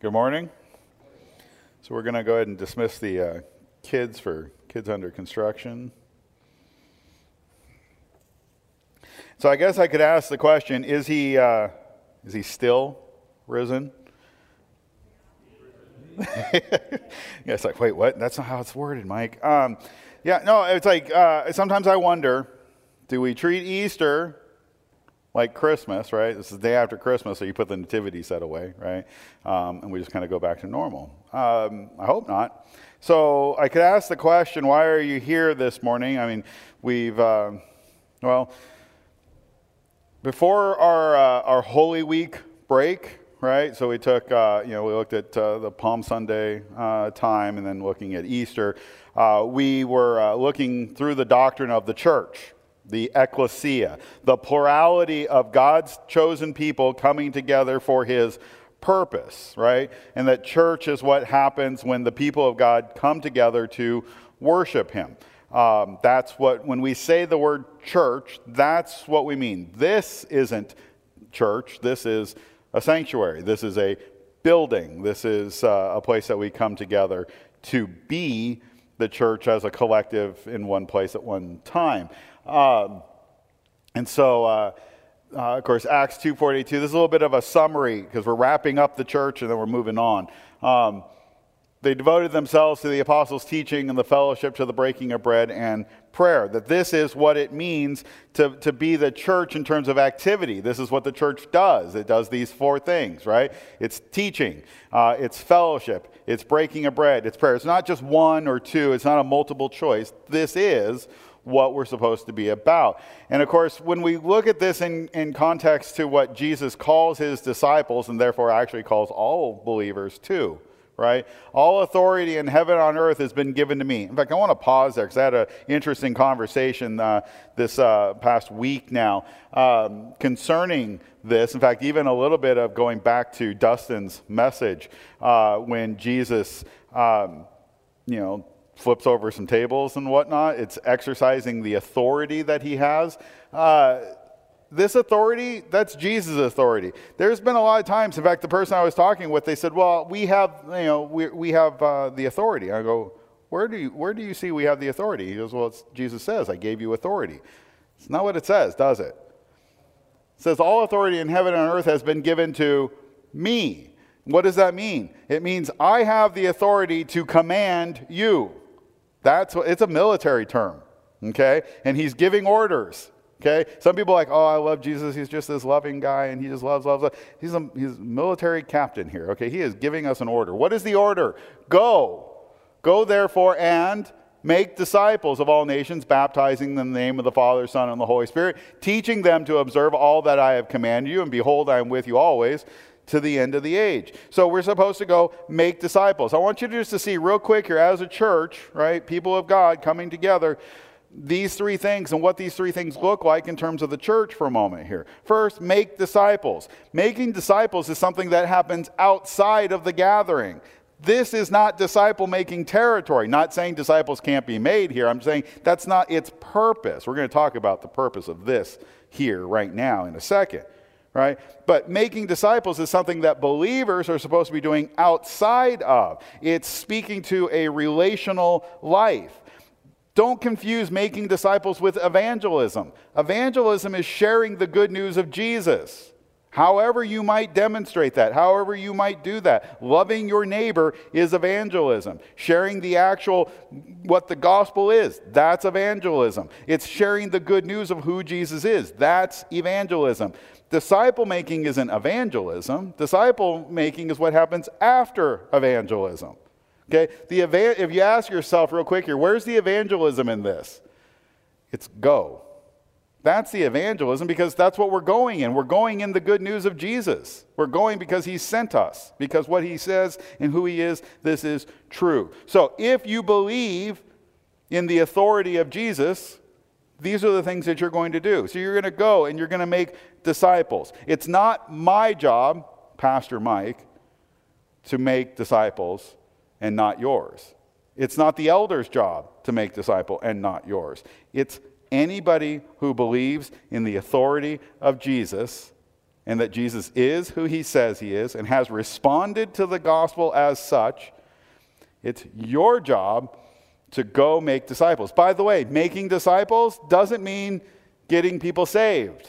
Good morning. So we're going to go ahead and dismiss the kids for kids under construction. So I guess I could ask the question, is he still risen? Yeah, it's like, wait, what? That's not how it's worded, Mike. It's like, sometimes I wonder, do we treat Easter like Christmas, right? This is the day after Christmas, so you put the nativity set away, right? And we just kind of go back to normal. I hope not. So I could ask the question, why are you here this morning? I mean, before our Holy Week break, right? So we took, we looked at the Palm Sunday time and then looking at Easter. We were looking through the doctrine of the church, the ecclesia, the plurality of God's chosen people coming together for his purpose, right? And that church is what happens when the people of God come together to worship him. That's what, when we say the word church, that's what we mean. This isn't church. This is a sanctuary. This is a building. This is a place that we come together to be the church as a collective in one place at one time. Of course, Acts 2:42, this is a little bit of a summary because we're wrapping up the church and then we're moving on. They devoted themselves to the apostles' teaching and the fellowship, to the breaking of bread and prayer. That this is what it means to be the church in terms of activity. This is what the church does. It does these four things, right? It's teaching, it's fellowship, it's breaking of bread, it's prayer. It's not just one or two. It's not a multiple choice. This is what we're supposed to be about. And of course, when we look at this in context to what Jesus calls his disciples, and therefore actually calls all believers too, right? All authority in heaven and on earth has been given to me. In fact, I want to pause there because I had an interesting conversation this past week now concerning this. In fact, even a little bit of going back to Dustin's message when Jesus, flips over some tables and whatnot. It's exercising the authority that he has. This authority, that's Jesus' authority. There's been a lot of times, in fact, the person I was talking with, they said, well, we have the authority. I go, where do you see we have the authority? He goes, well, Jesus says, I gave you authority. It's not what it says, does it? It says, all authority in heaven and on earth has been given to me. What does that mean? It means I have the authority to command you. It's a military term, okay? And he's giving orders, okay? Some people are like, oh, I love Jesus. He's just this loving guy, and he just loves. He's a military captain here, okay? He is giving us an order. What is the order? Go therefore and make disciples of all nations, baptizing them in the name of the Father, Son, and the Holy Spirit, teaching them to observe all that I have commanded you, and behold, I am with you always, to the end of the age. So we're supposed to go make disciples. I want you just to see real quick here as a church, right, people of God coming together, these three things and what these three things look like in terms of the church for a moment here. First, make disciples. Making disciples is something that happens outside of the gathering. This is not disciple-making territory. Not saying disciples can't be made here. I'm saying that's not its purpose. We're going to talk about the purpose of this here right now in a second. Right? But making disciples is something that believers are supposed to be doing outside of. It's speaking to a relational life. Don't confuse making disciples with evangelism. Evangelism is sharing the good news of Jesus. However you might demonstrate that, however you might do that. Loving your neighbor is evangelism. Sharing what the gospel is, that's evangelism. It's sharing the good news of who Jesus is. That's evangelism. Disciple making isn't evangelism. Disciple making is what happens after evangelism. Okay? If you ask yourself real quick here, where's the evangelism in this? It's go. That's the evangelism because that's what we're going in. We're going in the good news of Jesus. We're going because he sent us. Because what he says and who he is, this is true. So if you believe in the authority of Jesus, these are the things that you're going to do. So you're going to go and you're going to make disciples. It's not my job, Pastor Mike, to make disciples and not yours. It's not the elder's job to make disciple and not yours. It's anybody who believes in the authority of Jesus and that Jesus is who he says he is and has responded to the gospel as such, it's your job to go make disciples. By the way, making disciples doesn't mean getting people saved.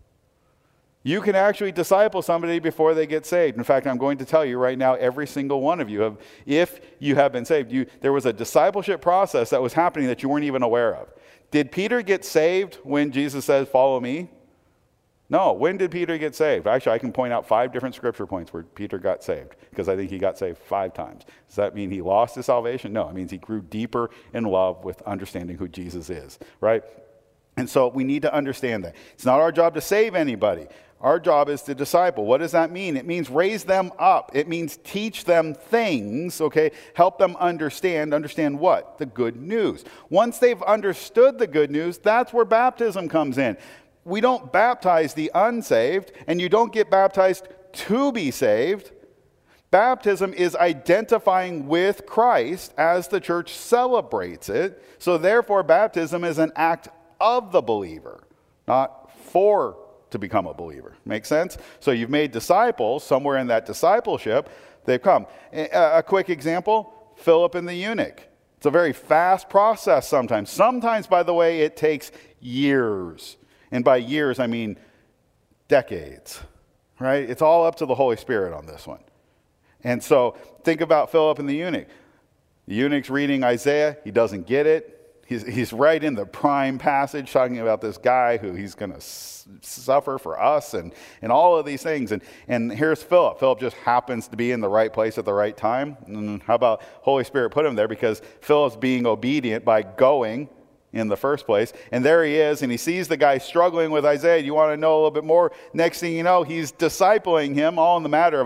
You can actually disciple somebody before they get saved. In fact, I'm going to tell you right now, every single one of you, if you have been saved, there was a discipleship process that was happening that you weren't even aware of. Did Peter get saved when Jesus says, "Follow me"? No. When did Peter get saved? Actually, I can point out 5 different scripture points where Peter got saved, because I think he got saved 5 times. Does that mean he lost his salvation? No. It means he grew deeper in love with understanding who Jesus is, right? And so we need to understand that. It's not our job to save anybody. Our job is to disciple. What does that mean? It means raise them up. It means teach them things, okay? Help them understand. Understand what? The good news. Once they've understood the good news, that's where baptism comes in. We don't baptize the unsaved, and you don't get baptized to be saved. Baptism is identifying with Christ as the church celebrates it. So therefore, baptism is an act of the believer, not for to become a believer. Make sense? So you've made disciples. Somewhere in that discipleship, they've come. A quick example, Philip and the eunuch. It's a very fast process sometimes. Sometimes, by the way, it takes years. And by years, I mean decades, right? It's all up to the Holy Spirit on this one. And so think about Philip and the eunuch. The eunuch's reading Isaiah. He doesn't get it. He's right in the prime passage talking about this guy who he's going to suffer for us and all of these things. And here's Philip. Philip just happens to be in the right place at the right time. And how about Holy Spirit put him there? Because Philip's being obedient by going in the first place. And there he is, and he sees the guy struggling with Isaiah. You want to know a little bit more? Next thing you know, he's discipling him all in the matter of,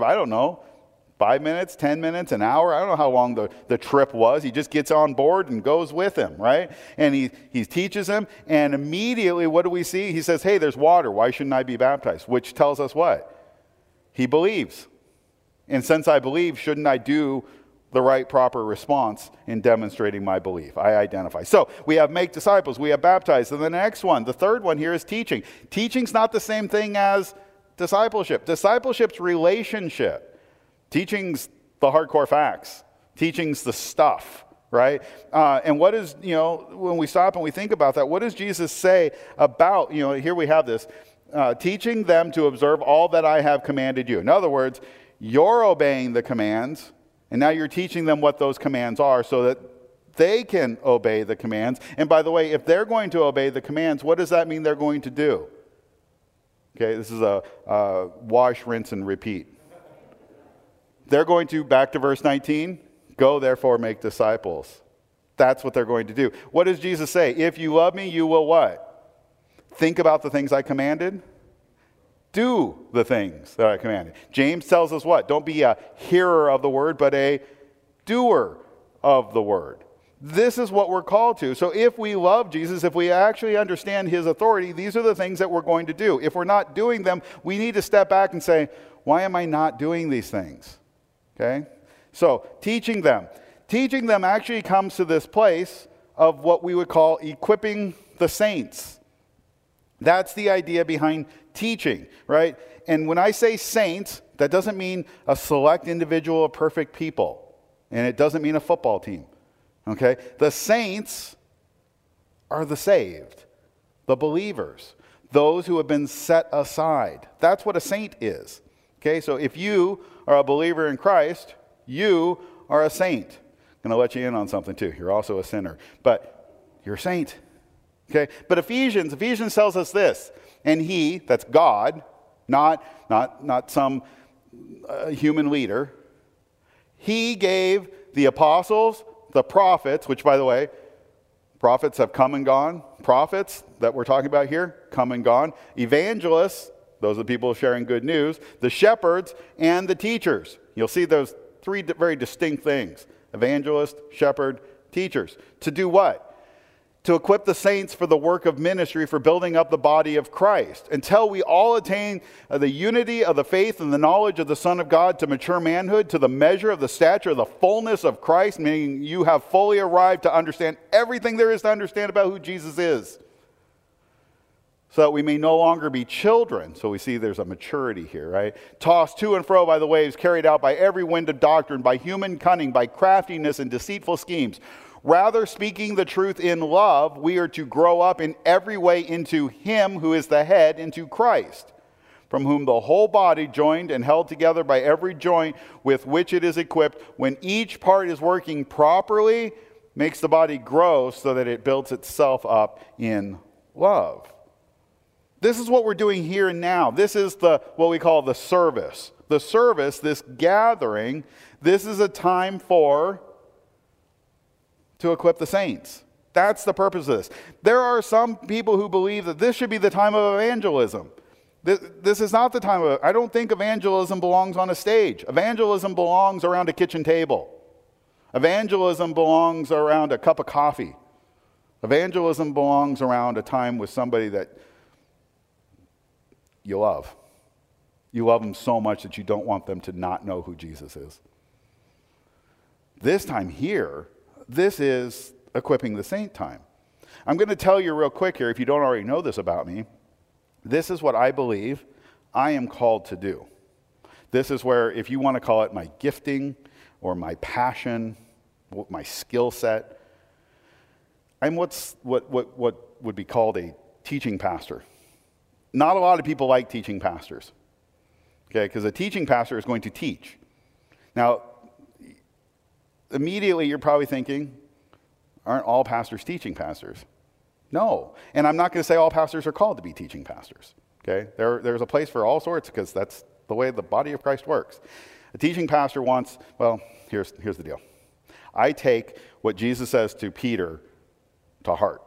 5 minutes, 10 minutes, an hour. I don't know how long the trip was. He just gets on board and goes with him, right? And he teaches him, and immediately what do we see? He says, hey, there's water. Why shouldn't I be baptized? Which tells us what? He believes. And since I believe, shouldn't I do the right proper response in demonstrating my belief? I identify. So we have make disciples, we have baptized. And the next one, the third one here is teaching. Teaching's not the same thing as discipleship. Discipleship's relationship. Teaching's the hardcore facts. Teaching's the stuff, right? And what is, when we stop and we think about that, what does Jesus say about, here we have this, teaching them to observe all that I have commanded you. In other words, you're obeying the commands, and now you're teaching them what those commands are so that they can obey the commands. And by the way, if they're going to obey the commands, what does that mean they're going to do? Okay, this is a wash, rinse, and repeat. They're going to, back to verse 19, go therefore make disciples. That's what they're going to do. What does Jesus say? If you love me, you will what? Think about the things I commanded. Do the things that I commanded. James tells us what? Don't be a hearer of the word, but a doer of the word. This is what we're called to. So if we love Jesus, if we actually understand his authority, these are the things that we're going to do. If we're not doing them, we need to step back and say, why am I not doing these things? Okay? So teaching them. Teaching them actually comes to this place of what we would call equipping the saints. That's the idea behind teaching, right? And when I say saints, that doesn't mean a select individual of perfect people. And it doesn't mean a football team. Okay? The saints are the saved, the believers, those who have been set aside. That's what a saint is. Okay? So if you are a believer in Christ, you are a saint. I'm going to let you in on something too. You're also a sinner, but you're a saint. Okay? But Ephesians tells us this, and he, that's God, not some human leader, he gave the apostles, the prophets, which by the way, prophets have come and gone. Prophets that we're talking about here, come and gone. Evangelists, those are the people sharing good news, the shepherds, and the teachers. You'll see those 3 very distinct things. Evangelist, shepherd, teachers. To do what? To equip the saints for the work of ministry, for building up the body of Christ, until we all attain the unity of the faith and the knowledge of the Son of God, to mature manhood, to the measure of the stature of the fullness of Christ, meaning you have fully arrived to understand everything there is to understand about who Jesus is. so that we may no longer be children. So we see there's a maturity here, right? Tossed to and fro by the waves, carried out by every wind of doctrine, by human cunning, by craftiness and deceitful schemes. Rather, speaking the truth in love, we are to grow up in every way into Him who is the head, into Christ, from whom the whole body, joined and held together by every joint with which it is equipped, when each part is working properly, makes the body grow so that it builds itself up in love. This is what we're doing here and now. This is what we call the service. The service, this gathering, this is a time to equip the saints. That's the purpose of this. There are some people who believe that this should be the time of evangelism. This is not the time of, I don't think evangelism belongs on a stage. Evangelism belongs around a kitchen table. Evangelism belongs around a cup of coffee. Evangelism belongs around a time with somebody that you love. You love them so much that you don't want them to not know who Jesus is. This time here, this is equipping the saint time. I'm going to tell you real quick here, if you don't already know this about me, this is what I believe I am called to do. This is where, if you want to call it my gifting or my passion, my skill set, I'm what would be called a teaching pastor. Not a lot of people like teaching pastors, okay? Because a teaching pastor is going to teach. Now, immediately you're probably thinking, aren't all pastors teaching pastors? No. And I'm not going to say all pastors are called to be teaching pastors, okay? There's a place for all sorts, because that's the way the body of Christ works. A teaching pastor wants, well, here's the deal. I take what Jesus says to Peter to heart.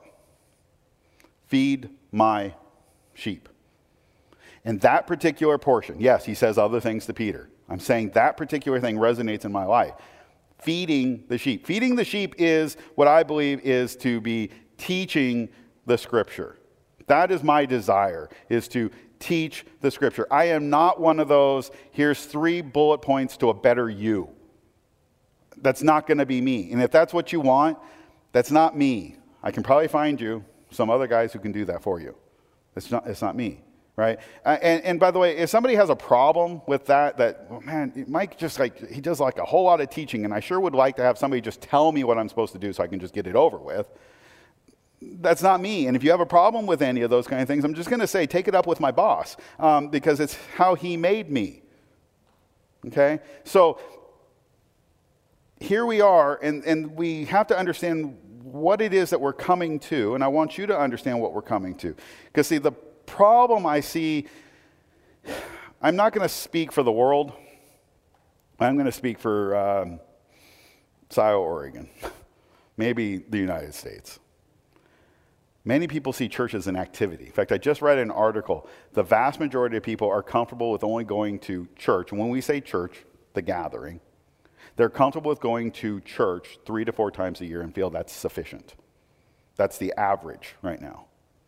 Feed my sheep. And that particular portion, yes, he says other things to Peter. I'm saying that particular thing resonates in my life. Feeding the sheep. Feeding the sheep is what I believe is to be teaching the Scripture. That is my desire, is to teach the Scripture. I am not one of those, here's 3 bullet points to a better you. That's not going to be me. And if that's what you want, that's not me. I can probably find you some other guys who can do that for you. It's not me, right? And by the way, if somebody has a problem with that, oh, man, Mike just he does a whole lot of teaching, and I sure would like to have somebody just tell me what I'm supposed to do so I can just get it over with. That's not me. And if you have a problem with any of those kind of things, I'm just going to say, take it up with my boss, because it's how he made me. Okay? So here we are, and we have to understand what it is that we're coming to, and I want you to understand what we're coming to. Because see, the problem I see, I'm not going to speak for the world. I'm going to speak for Scioto, Oregon, maybe the United States. Many people see church as an activity. In fact, I just read an article. The vast majority of people are comfortable with only going to church. And when we say church, the gathering, they're comfortable with going to church 3 to 4 times a year and feel that's sufficient. That's the average right now.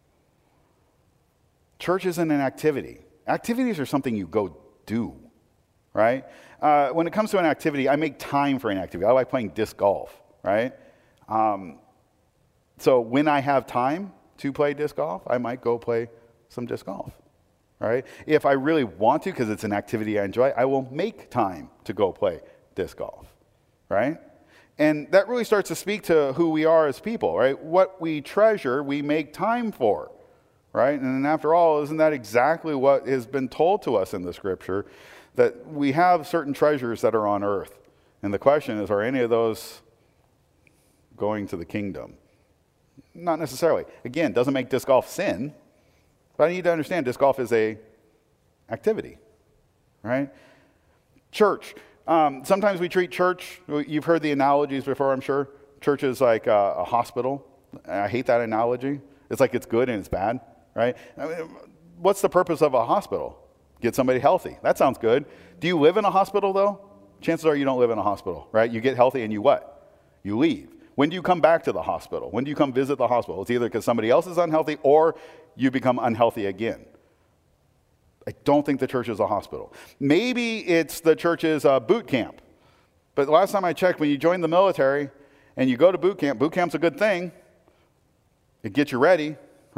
Church isn't an activity. Activities are something you go do, right? When it comes to an activity, I make time for an activity. I like playing disc golf, right? So when I have time to play disc golf, I might go play some disc golf, right? If I really want to, because it's an activity I enjoy, I will make time to go play disc golf, right? And that really starts to speak to who we are as people, right? What we treasure, we make time for, right? And after all, isn't that exactly what has been told to us in the Scripture? That we have certain treasures that are on earth. And the question is, are any of those going to the kingdom? Not necessarily. Again, doesn't make disc golf sin, but I need to understand disc golf is a activity, right? Church. Sometimes we treat church, you've heard the analogies before, I'm sure. Church is like a hospital. I hate that analogy. It's like it's good and it's bad, right? I mean, what's the purpose of a hospital? Get somebody healthy. That sounds good. Do you live in a hospital, though? Chances are you don't live in a hospital, right? You get healthy and you what? You leave. When do you come back to the hospital? When do you come visit the hospital? It's either because somebody else is unhealthy or you become unhealthy again. I don't think the church is a hospital. Maybe it's the church's boot camp. But the last time I checked, when you join the military and you go to boot camp's a good thing. It gets you ready,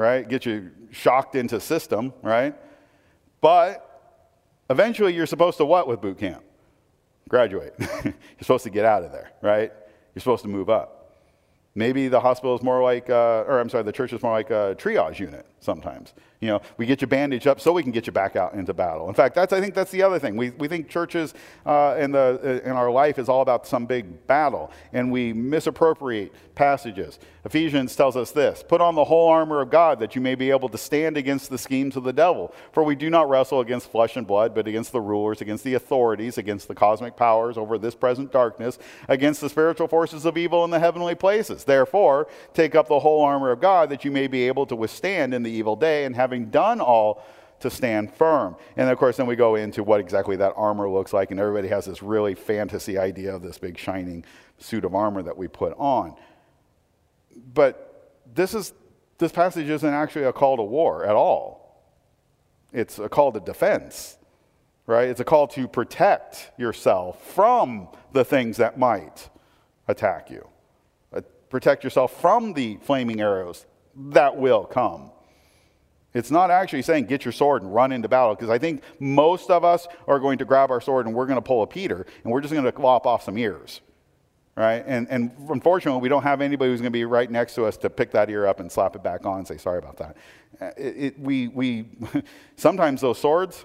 right? Get you shocked into system, right? But eventually you're supposed to what with boot camp? Graduate. You're supposed to get out of there, right? You're supposed to move up. Maybe the hospital is more like, the church is more like a triage unit sometimes. You know, we get you bandaged up so we can get you back out into battle. In fact, I think that's the other thing. We think churches in our life is all about some big battle, and we misappropriate passages. Ephesians tells us this: put on the whole armor of God that you may be able to stand against the schemes of the devil. For we do not wrestle against flesh and blood, but against the rulers, against the authorities, against the cosmic powers over this present darkness, against the spiritual forces of evil in the heavenly places. Therefore, take up the whole armor of God that you may be able to withstand in the evil day, and having done all, to stand firm. And of course, then we go into what exactly that armor looks like, and everybody has this really fantasy idea of this big shining suit of armor that we put on. But this passage isn't actually a call to war at all. It's a call to defense, right? It's a call to protect yourself from the things that might attack you. Protect yourself from the flaming arrows that will come. It's not actually saying get your sword and run into battle, because I think most of us are going to grab our sword and we're going to pull a Peter and we're just going to lop off some ears, right? And unfortunately, we don't have anybody who's going to be right next to us to pick that ear up and slap it back on and say, sorry about that. We sometimes those swords,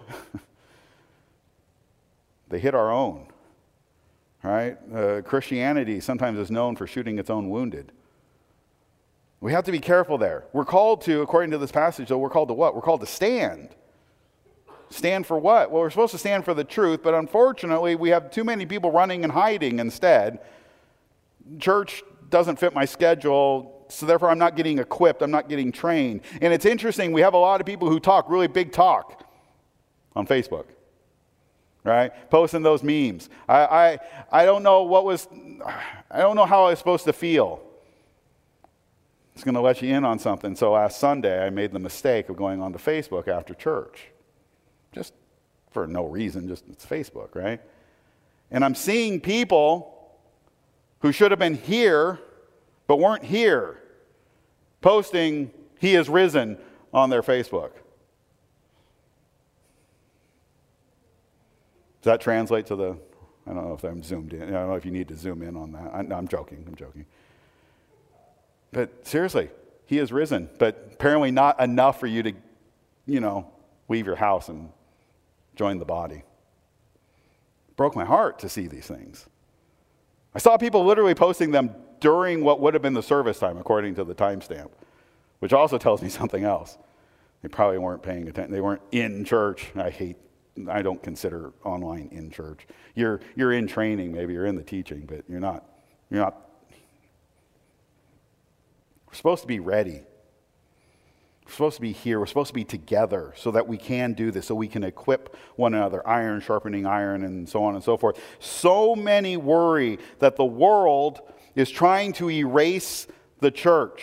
they hit our own. Right? Christianity sometimes is known for shooting its own wounded. We have to be careful there. We're called to, according to this passage, though, we're called to what? We're called to stand. Stand for what? Well, we're supposed to stand for the truth, but unfortunately, we have too many people running and hiding instead. Church doesn't fit my schedule, so therefore I'm not getting equipped, I'm not getting trained. And it's interesting, we have a lot of people who talk really big talk on Facebook. Right? Posting those memes. I don't know I don't know how I was supposed to feel. It's going to let you in on something. So last Sunday, I made the mistake of going onto Facebook after church. Just for no reason, just it's Facebook, right? And I'm seeing people who should have been here, but weren't here, posting, "He is risen," on their Facebook. Does that translate to the, I don't know if I'm zoomed in. I don't know if you need to zoom in on that. I'm joking. But seriously, he is risen. But apparently not enough for you to, leave your house and join the body. It broke my heart to see these things. I saw people literally posting them during what would have been the service time, according to the timestamp, which also tells me something else. They probably weren't paying attention. They weren't in church. I don't consider online in church. You're in training, maybe you're in the teaching, but you're not. We're supposed to be ready. We're supposed to be here. We're supposed to be together so that we can do this, so we can equip one another, iron sharpening iron, and so on and so forth. So many worry that the world is trying to erase the church.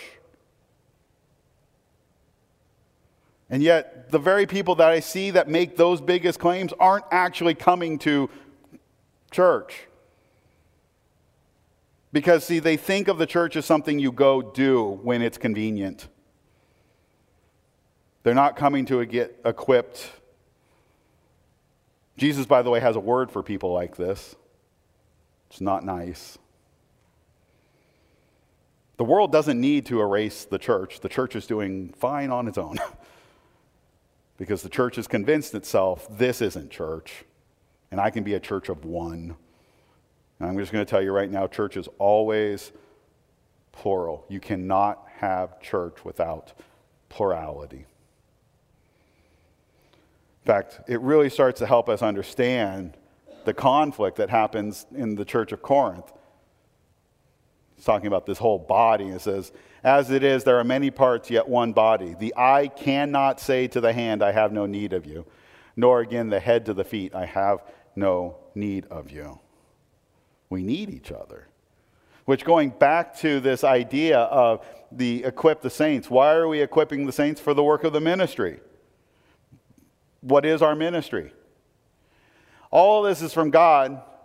And yet, the very people that I see that make those biggest claims aren't actually coming to church. Because, see, they think of the church as something you go do when it's convenient. They're not coming to get equipped. Jesus, by the way, has a word for people like this. It's not nice. The world doesn't need to erase the church. The church is doing fine on its own. Because the church has convinced itself, this isn't church, and I can be a church of one. And I'm just going to tell you right now, church is always plural. You cannot have church without plurality. In fact, it really starts to help us understand the conflict that happens in the church of Corinth. It's talking about this whole body. It says, as it is, there are many parts, yet one body. The eye cannot say to the hand, I have no need of you. Nor again the head to the feet, I have no need of you. We need each other. Which, going back to this idea of equip the saints. Why are we equipping the saints? For the work of the ministry. What is our ministry? All of this is from God,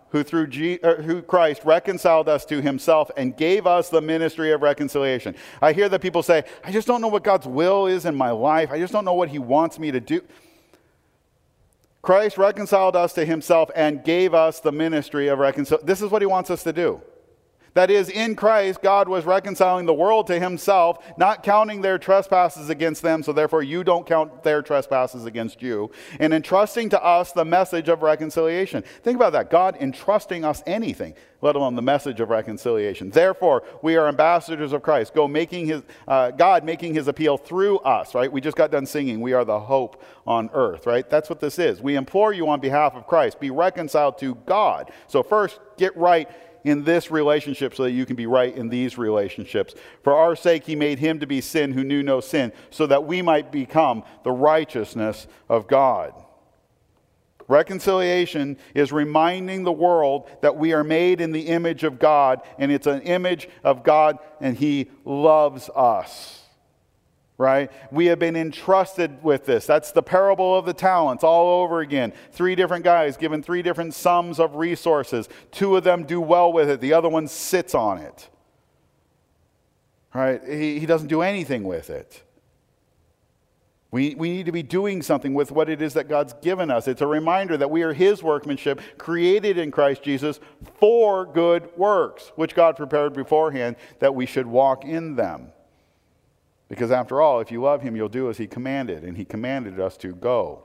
who Christ reconciled us to himself and gave us the ministry of reconciliation. I hear that people say, I just don't know what God's will is in my life. I just don't know what he wants me to do. Christ reconciled us to himself and gave us the ministry of reconciliation. This is what he wants us to do. That is, in Christ, God was reconciling the world to himself, not counting their trespasses against them, so therefore you don't count their trespasses against you, and entrusting to us the message of reconciliation. Think about that. God entrusting us anything, let alone the message of reconciliation. Therefore, we are ambassadors of Christ, God making his appeal through us, right? We just got done singing, we are the hope on earth, right? That's what this is. We implore you on behalf of Christ, be reconciled to God. So first, get right in this relationship so that you can be right in these relationships. For our sake he made him to be sin who knew no sin, so that we might become the righteousness of God. Reconciliation is reminding the world that we are made in the image of God, and it's an image of God, and he loves us. Right? We have been entrusted with this. That's the parable of the talents all over again. 3 different guys given 3 different sums of resources. 2 of them do well with it. The other one sits on it. Right? He doesn't do anything with it. We need to be doing something with what it is that God's given us. It's a reminder that we are his workmanship, created in Christ Jesus for good works, which God prepared beforehand that we should walk in them. Because after all, if you love him, you'll do as he commanded, and he commanded us to go.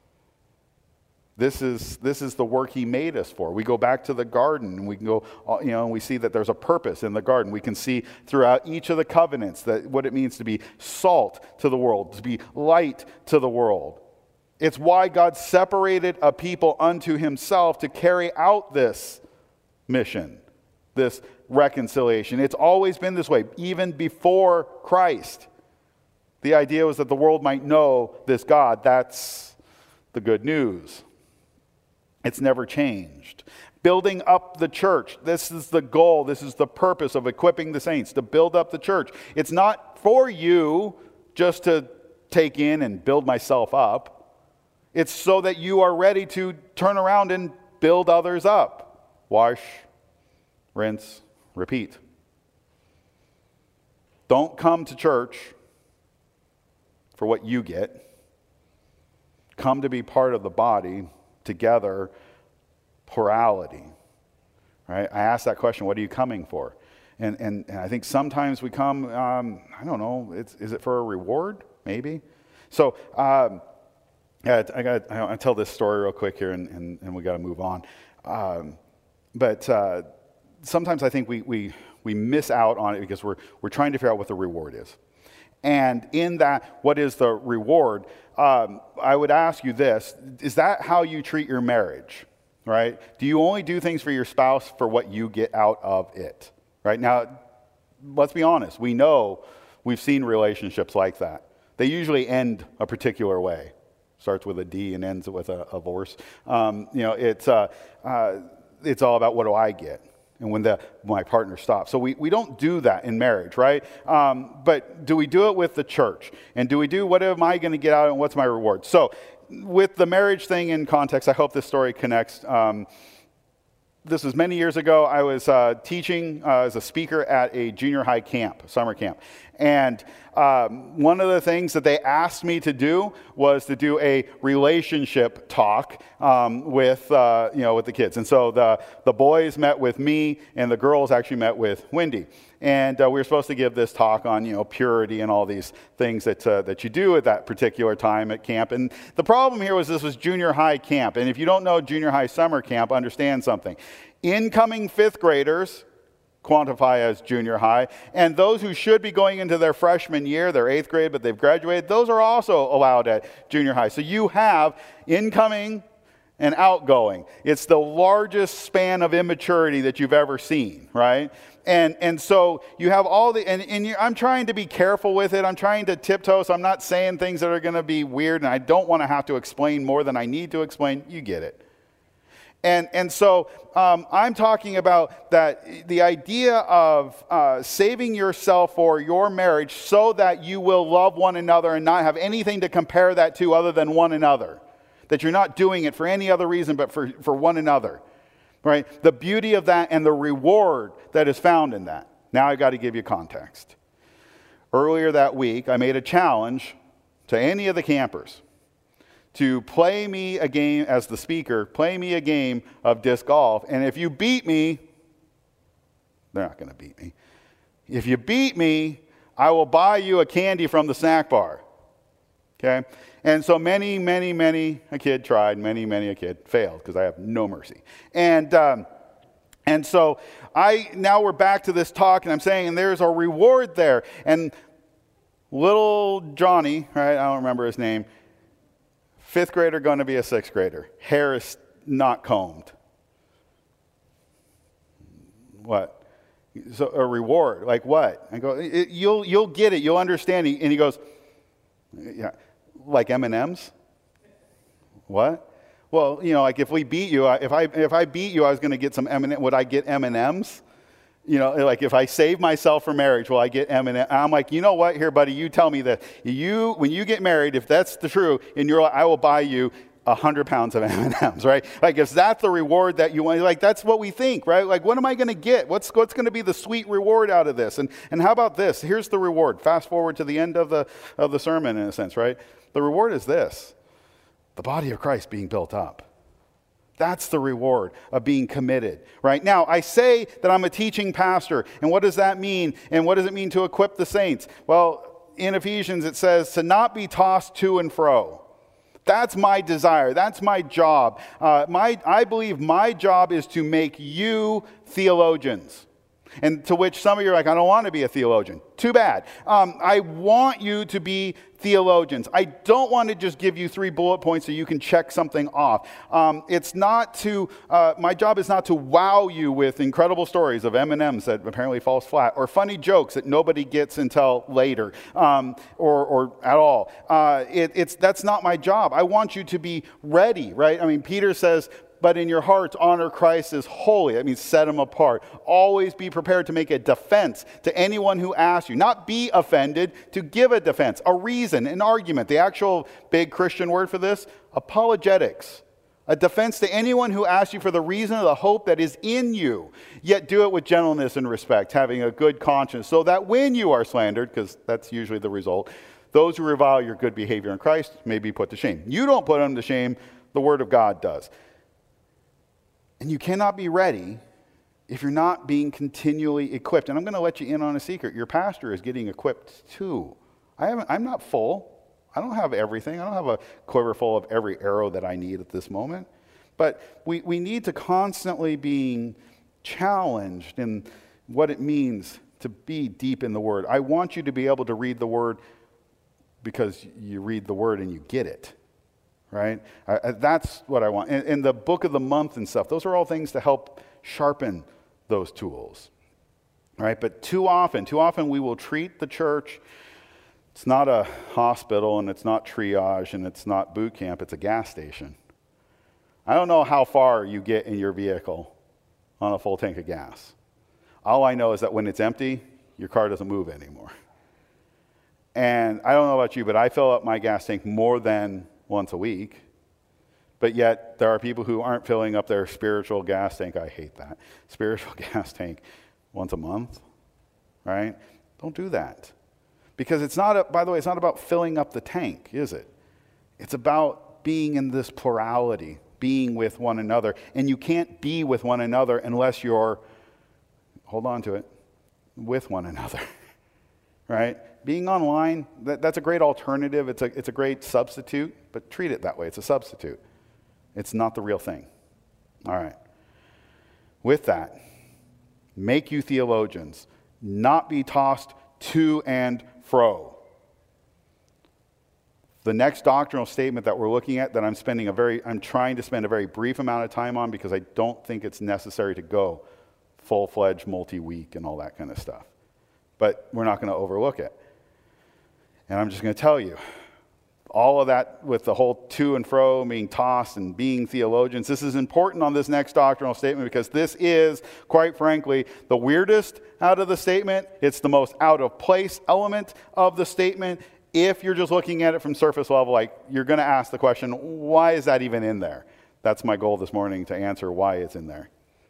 This is the work he made us for. We go back to the garden, and we can go, and we see that there's a purpose in the garden. We can see throughout each of the covenants that what it means to be salt to the world, to be light to the world. It's why God separated a people unto himself to carry out this mission, this reconciliation. It's always been this way, even before Christ. The idea was that the world might know this God. That's the good news. It's never changed. Building up the church. This is the goal. This is the purpose of equipping the saints, to build up the church. It's not for you just to take in and build myself up. It's so that you are ready to turn around and build others up. Wash, rinse, repeat. Don't come to church for what you get. Come to be part of the body together, plurality. Right? I asked that question, what are you coming for? And I think sometimes we come, I don't know, is it for a reward? Maybe. So I tell this story real quick here, and we got to move on. But sometimes I think we miss out on it because we're trying to figure out what the reward is. And in that, what is the reward? I would ask you this: is that how you treat your marriage? Right? Do you only do things for your spouse for what you get out of it? Right? Now, let's be honest. We know we've seen relationships like that. They usually end a particular way. Starts with a D and ends with a divorce. It's all about what do I get, and when my partner stops. So we don't do that in marriage, right? But do we do it with the church? And do we do what am I going to get out and what's my reward? So with the marriage thing in context, I hope this story connects. This was many years ago. I was teaching as a speaker at a junior high camp, summer camp. And one of the things that they asked me to do was to do a relationship talk with the kids. And so the boys met with me, and the girls actually met with Wendy. And we were supposed to give this talk on purity and all these things that you do at that particular time at camp. And the problem here was this was junior high camp. And if you don't know junior high summer camp, understand something. Incoming 5th graders quantify as junior high, and those who should be going into their freshman year, their 8th grade, but they've graduated, those are also allowed at junior high. So you have incoming and outgoing. It's the largest span of immaturity that you've ever seen, right? And so you have all the, I'm trying to be careful with it. I'm trying to tiptoe, so I'm not saying things that are going to be weird, and I don't want to have to explain more than I need to explain. You get it. And so I'm talking about that the idea of saving yourself for your marriage so that you will love one another and not have anything to compare that to other than one another. That you're not doing it for any other reason but for one another. right? The beauty of that and the reward that is found in that. Now I've got to give you context. Earlier that week, I made a challenge to any of the campers to play me a game, as the speaker, play me a game of disc golf. And if you beat me, they're not going to beat me. If you beat me, I will buy you a candy from the snack bar. Okay? And so many a kid tried, many a kid failed, because I have no mercy. And so now we're back to this talk, and I'm saying, and there's a reward there. And little Johnny, right, I don't remember his name, 5th grader going to be a 6th grader. Hair is not combed. What? So a reward, like what? I go, you'll get it, you'll understand. And he goes, yeah, like M&Ms? What? Well, like if we beat you, if I beat you, I was going to get some M&Ms. Would I get M&Ms? Like if I save myself for marriage, will I get M&Ms? I'm like, you know what? Here, buddy, you tell me that. When you get married, if that's the true, in your life, I will buy you 100 pounds of M&Ms, right? Like if that's the reward that you want, like that's what we think, right? Like what am I going to get? What's going to be the sweet reward out of this? And how about this? Here's the reward. Fast forward to the end of the sermon, in a sense, right? The reward is this: the body of Christ being built up. That's the reward of being committed, right? Now, I say that I'm a teaching pastor, and what does that mean? And what does it mean to equip the saints? Well, in Ephesians it says to not be tossed to and fro. That's my desire. That's my job. I believe my job is to make you theologians. And to which some of you are like, I don't want to be a theologian. Too bad. I want you to be theologians. I don't want to just give you 3 bullet points so you can check something off. It's not to, my job is not to wow you with incredible stories of M&Ms that apparently falls flat, or funny jokes that nobody gets until later, or at all. That's not my job. I want you to be ready, right? I mean, Peter says, but in your hearts, honor Christ as holy. That means set him apart. Always be prepared to make a defense to anyone who asks you. Not be offended, to give a defense, a reason, an argument. The actual big Christian word for this, apologetics. A defense to anyone who asks you for the reason of the hope that is in you. Yet do it with gentleness and respect, having a good conscience, so that when you are slandered, because that's usually the result, those who revile your good behavior in Christ may be put to shame. You don't put them to shame, the word of God does. And you cannot be ready if you're not being continually equipped. And I'm going to let you in on a secret. Your pastor is getting equipped too. I'm not full. I don't have everything. I don't have a quiver full of every arrow that I need at this moment. But we need to constantly being challenged in what it means to be deep in the Word. I want you to be able to read the Word because you read the Word and you get it. Right? That's what I want. And the book of the month and stuff, those are all things to help sharpen those tools. Right? But too often we will treat the church, it's not a hospital, and it's not triage, and it's not boot camp, it's a gas station. I don't know how far you get in your vehicle on a full tank of gas. All I know is that when it's empty, your car doesn't move anymore. And I don't know about you, but I fill up my gas tank more than once a week, but yet there are people who aren't filling up their spiritual gas tank. I hate that. Spiritual gas tank once a month, right? Don't do that. Because it's not, by the way, it's not about filling up the tank, is it? It's about being in this plurality, being with one another. And you can't be with one another unless you're, hold on to it, with one another, right? Being online, that's a great alternative. It's a great substitute, but treat it that way. It's a substitute. It's not the real thing. All right. With that, make you theologians, not be tossed to and fro. The next doctrinal statement that we're looking at that I'm trying to spend a very brief amount of time on because I don't think it's necessary to go full-fledged multi-week and all that kind of stuff. But we're not going to overlook it. And I'm just going to tell you, all of that with the whole to and fro, being tossed and being theologians, this is important on this next doctrinal statement because this is, quite frankly, the weirdest out of the statement. It's the most out of place element of the statement. If you're just looking at it from surface level, like you're going to ask the question, why is that even in there? That's my goal this morning, to answer why it's in there.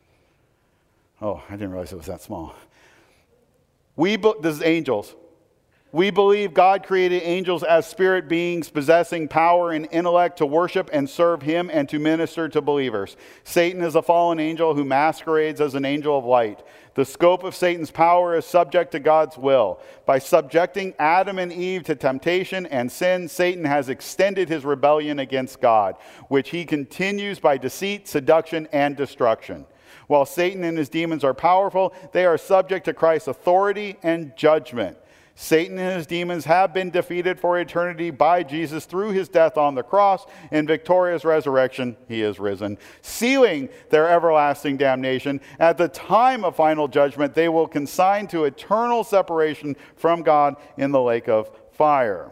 Oh, I didn't realize it was that small. This is angels. We believe God created angels as spirit beings possessing power and intellect to worship and serve him and to minister to believers. Satan is a fallen angel who masquerades as an angel of light. The scope of Satan's power is subject to God's will. By subjecting Adam and Eve to temptation and sin, Satan has extended his rebellion against God, which he continues by deceit, seduction, and destruction. While Satan and his demons are powerful, they are subject to Christ's authority and judgment. Satan and his demons have been defeated for eternity by Jesus through his death on the cross. In victorious resurrection, he is risen, sealing their everlasting damnation. At the time of final judgment, they will consign to eternal separation from God in the lake of fire.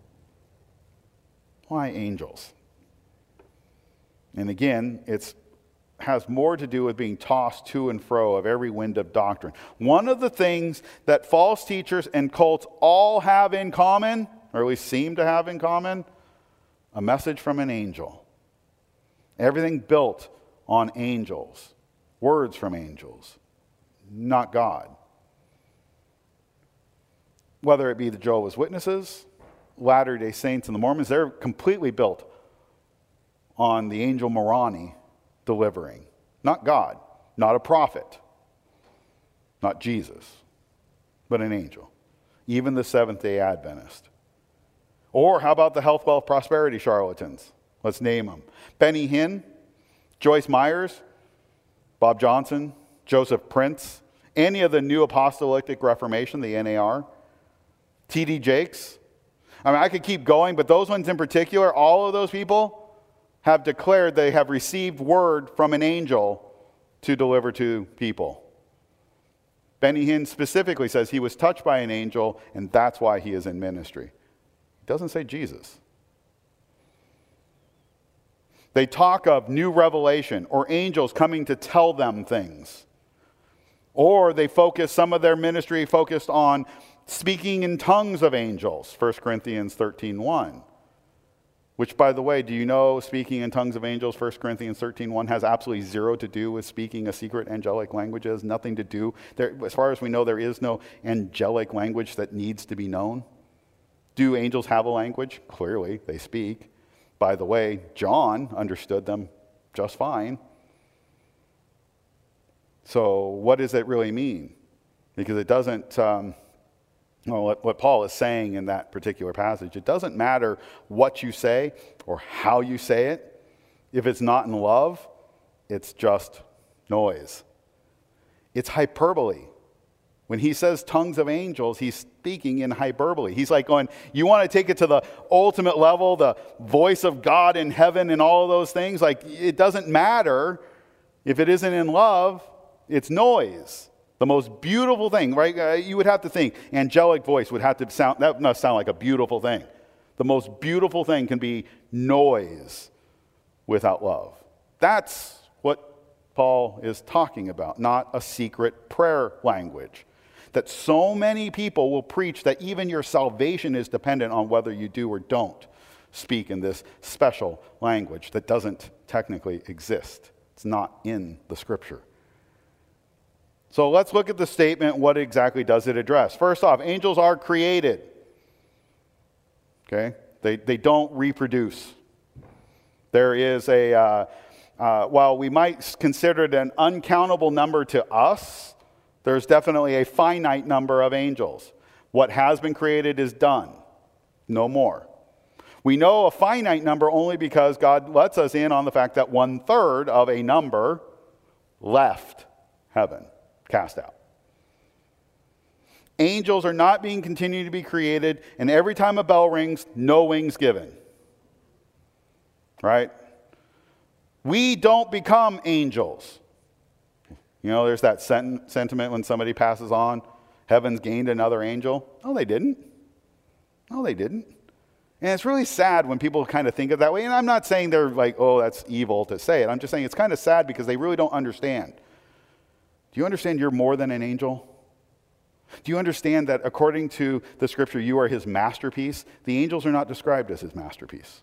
Why angels? And again, it has more to do with being tossed to and fro of every wind of doctrine. One of the things that false teachers and cults all have in common, or at least seem to have in common, a message from an angel. Everything built on angels, words from angels, not God. Whether it be the Jehovah's Witnesses, Latter-day Saints, and the Mormons, they're completely built on the angel Moroni delivering. Not God, not a prophet, not Jesus, but an angel. Even the Seventh-day Adventist. Or how about the health, wealth, prosperity charlatans? Let's name them. Benny Hinn, Joyce Myers, Bob Johnson, Joseph Prince, any of the New Apostolic Reformation, the NAR, T.D. Jakes. I mean, I could keep going, but those ones in particular, all of those people have declared they have received word from an angel to deliver to people. Benny Hinn specifically says he was touched by an angel, and that's why he is in ministry. It doesn't say Jesus. They talk of new revelation or angels coming to tell them things. Or they focus, some of their ministry focused on speaking in tongues of angels, 1 Corinthians 13:1. Which, by the way, do you know speaking in tongues of angels, 1 Corinthians 13:1, has absolutely zero to do with speaking a secret angelic language. It has nothing to do. As far as we know, there is no angelic language that needs to be known. Do angels have a language? Clearly, they speak. By the way, John understood them just fine. So what does it really mean? Because it doesn't... what Paul is saying in that particular passage, it doesn't matter what you say or how you say it. If it's not in love, it's just noise. It's hyperbole. When he says tongues of angels, he's speaking in hyperbole. He's like going, you want to take it to the ultimate level, the voice of God in heaven and all of those things? Like, it doesn't matter if it isn't in love, it's noise. The most beautiful thing, right? You would have to think, angelic voice would have to sound, that must sound like a beautiful thing. The most beautiful thing can be noise without love. That's what Paul is talking about, not a secret prayer language. That so many people will preach that even your salvation is dependent on whether you do or don't speak in this special language that doesn't technically exist. It's not in the Scripture. So let's look at the statement. What exactly does it address? First off, angels are created. Okay? They don't reproduce. There is while we might consider it an uncountable number to us, there's definitely a finite number of angels. What has been created is done. No more. We know a finite number only because God lets us in on the fact that 1/3 of a number left heaven. Cast out. Angels are not being continued to be created, and every time a bell rings, no wings given. Right? We don't become angels. You know, there's that sentiment when somebody passes on, heaven's gained another angel. No, they didn't. No, they didn't. And it's really sad when people kind of think of it that way. And I'm not saying they're like, oh, that's evil to say it. I'm just saying it's kind of sad because they really don't understand. Do you understand you're more than an angel? Do you understand that according to the Scripture, you are his masterpiece? The angels are not described as his masterpiece.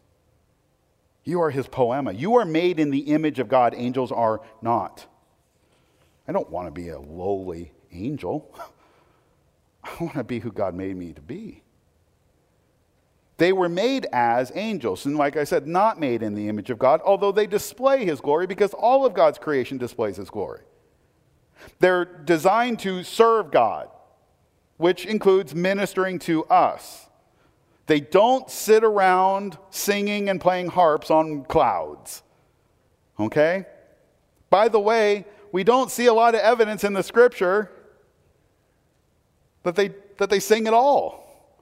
You are his poema. You are made in the image of God. Angels are not. I don't want to be a lowly angel. I want to be who God made me to be. They were made as angels, and like I said, not made in the image of God, although they display his glory because all of God's creation displays his glory. They're designed to serve God, which includes ministering to us. They don't sit around singing and playing harps on clouds. Okay? By the way, we don't see a lot of evidence in the scripture that they sing at all.